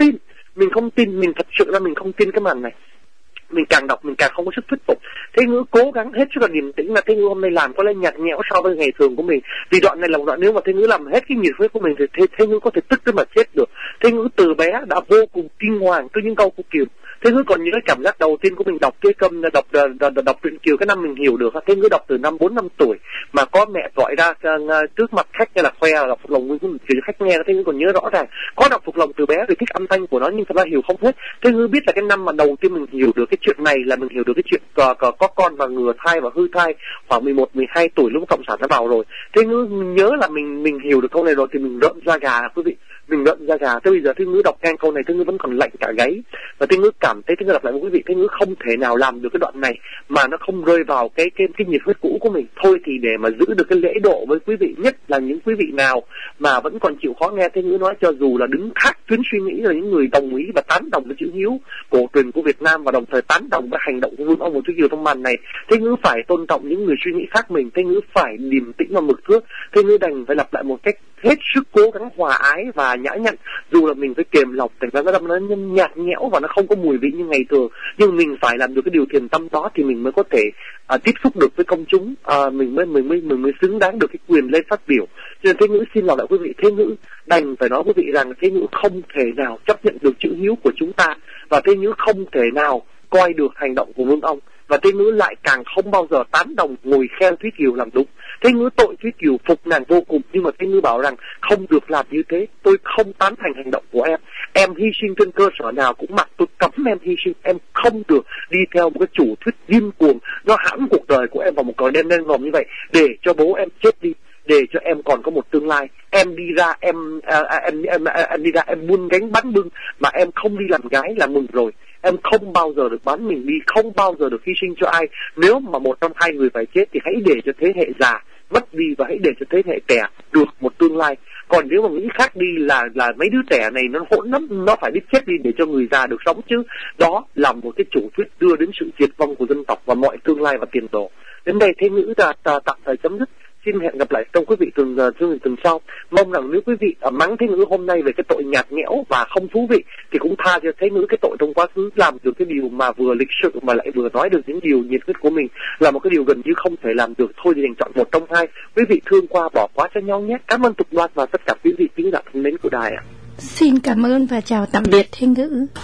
tin, mình thật sự là mình không tin cái màn này. Mình càng đọc mình càng không có sức thuyết phục. Thế Ngữ cố gắng hết sức là điềm tĩnh, mà Thế Ngữ hôm nay làm có lẽ nhạt nhẽo so với ngày thường của mình. Vì đoạn này là một đoạn nếu mà Thế Ngữ làm hết cái nhiệt huyết của mình thì Thế Ngữ có thể tức tới mà chết được. Thế Ngữ từ bé đã vô cùng kinh hoàng trước những câu của Kiều. Thế Ngữ còn nhớ cảm giác đầu tiên của mình đọc cái câm đọc truyện Kiều cái năm mình hiểu được. Thế Ngữ đọc từ năm 4-5 tuổi mà có mẹ gọi ra trước mặt khách hay là khoe là đọc Phục Lòng Nguyên của khách nghe. Thế Ngữ còn nhớ rõ ràng có đọc Phục Lòng từ bé vì thích âm thanh của nó, nhưng thật ra hiểu không hết. Thế Ngữ biết là cái năm mà đầu tiên mình hiểu được cái chuyện này là mình hiểu được cái chuyện có con và ngừa thai và hư thai khoảng 11-12 tuổi lúc cộng sản nó vào rồi. Thế Ngữ nhớ là mình hiểu được câu này rồi thì mình rợn da gà quý vị. Mình rợn da gà. Thế bây giờ Thế Ngữ đọc ngang câu này Thế Ngữ vẫn còn lạnh cả gáy. Và Thế Ngữ cảm thấy, Thế Ngữ đọc lại với quý vị, Thế Ngữ không thể nào làm được cái đoạn này mà nó không rơi vào cái nhiệt huyết cũ của mình. Thôi thì để mà giữ được cái lễ độ với quý vị, nhất là những quý vị nào mà vẫn còn chịu khó nghe Thế Ngữ nói, cho dù là đứng khác tuyến suy nghĩ là những người đồng ý và tán đồng với chữ hiếu cổ truyền của Việt Nam và đồng thời tán đồng với hành động của Vương Ông và Thúy Kiều trong màn này. Thế Ngữ phải tôn trọng những người suy nghĩ khác mình. Thế Ngữ phải điềm tĩnh và mực thước. Thế Ngữ đành phải lặp lại một cách hết sức cố gắng hòa ái và nhã nhặn, dù là mình phải kiềm lọc, thành ra nó nhạt nhẽo và nó không có mùi vị như ngày thường, nhưng mình phải làm được cái điều thiền tâm đó thì mình mới có thể tiếp xúc được với công chúng, mình mới xứng đáng được cái quyền lên phát biểu. Cho nên Thế Ngữ xin lặp lại quý vị, Thế Ngữ đành phải nói quý vị rằng Thế Ngữ không thể nào chấp nhận được chữ hiếu của chúng ta, và Thế Ngữ không thể nào coi được hành động của Vương Ông, và Thế Ngữ lại càng không bao giờ tán đồng ngồi khen Thúy Kiều làm đúng. Thế Ngữ tội Thúy Kiều, phục nàng vô cùng, nhưng mà Thế Ngữ bảo rằng không được làm như thế. Tôi không tán thành hành động của em. Em hy sinh trên cơ sở nào cũng mặc, tôi cấm em hy sinh. Em không được đi theo một cái chủ thuyết điên cuồng, nó hãm cuộc đời của em vào một cõi đen đen ngòm như vậy để cho bố em chết đi. để cho em còn có một tương lai. Em đi ra em buôn gánh bán bưng mà em không đi làm gái là mừng rồi. Em không bao giờ được bán mình đi, không bao giờ được hy sinh cho ai. Nếu mà một trong hai người phải chết thì hãy để cho thế hệ già mất đi và hãy để cho thế hệ trẻ được một tương lai. Còn nếu mà nghĩ khác đi là mấy đứa trẻ này nó hỗn lắm, nó phải biết chết đi để cho người già được sống chứ. Đó là một cái chủ thuyết đưa đến sự diệt vong của dân tộc và mọi tương lai và tiền đồ. Đến đây Thế Ngữ tạm thời chấm dứt. Xin hẹn gặp lại trong quý vị tuần sau. Mong rằng nếu quý vị mắng Thế Ngữ hôm nay về cái tội nhạt nhẽo và không thú vị thì cũng tha cho Thế Ngữ cái tội trong quá khứ, làm được cái điều mà vừa lịch sự mà lại vừa nói được những điều nhiệt huyết của mình, là một cái điều gần như không thể làm được. Thôi thì đành chọn một trong hai. Quý vị thương qua bỏ qua cho nhau nhé. Cảm ơn Tục Loan và tất cả quý vị khán giả thân mến của đài ạ. Xin cảm ơn và chào tạm biệt Thế Ngữ.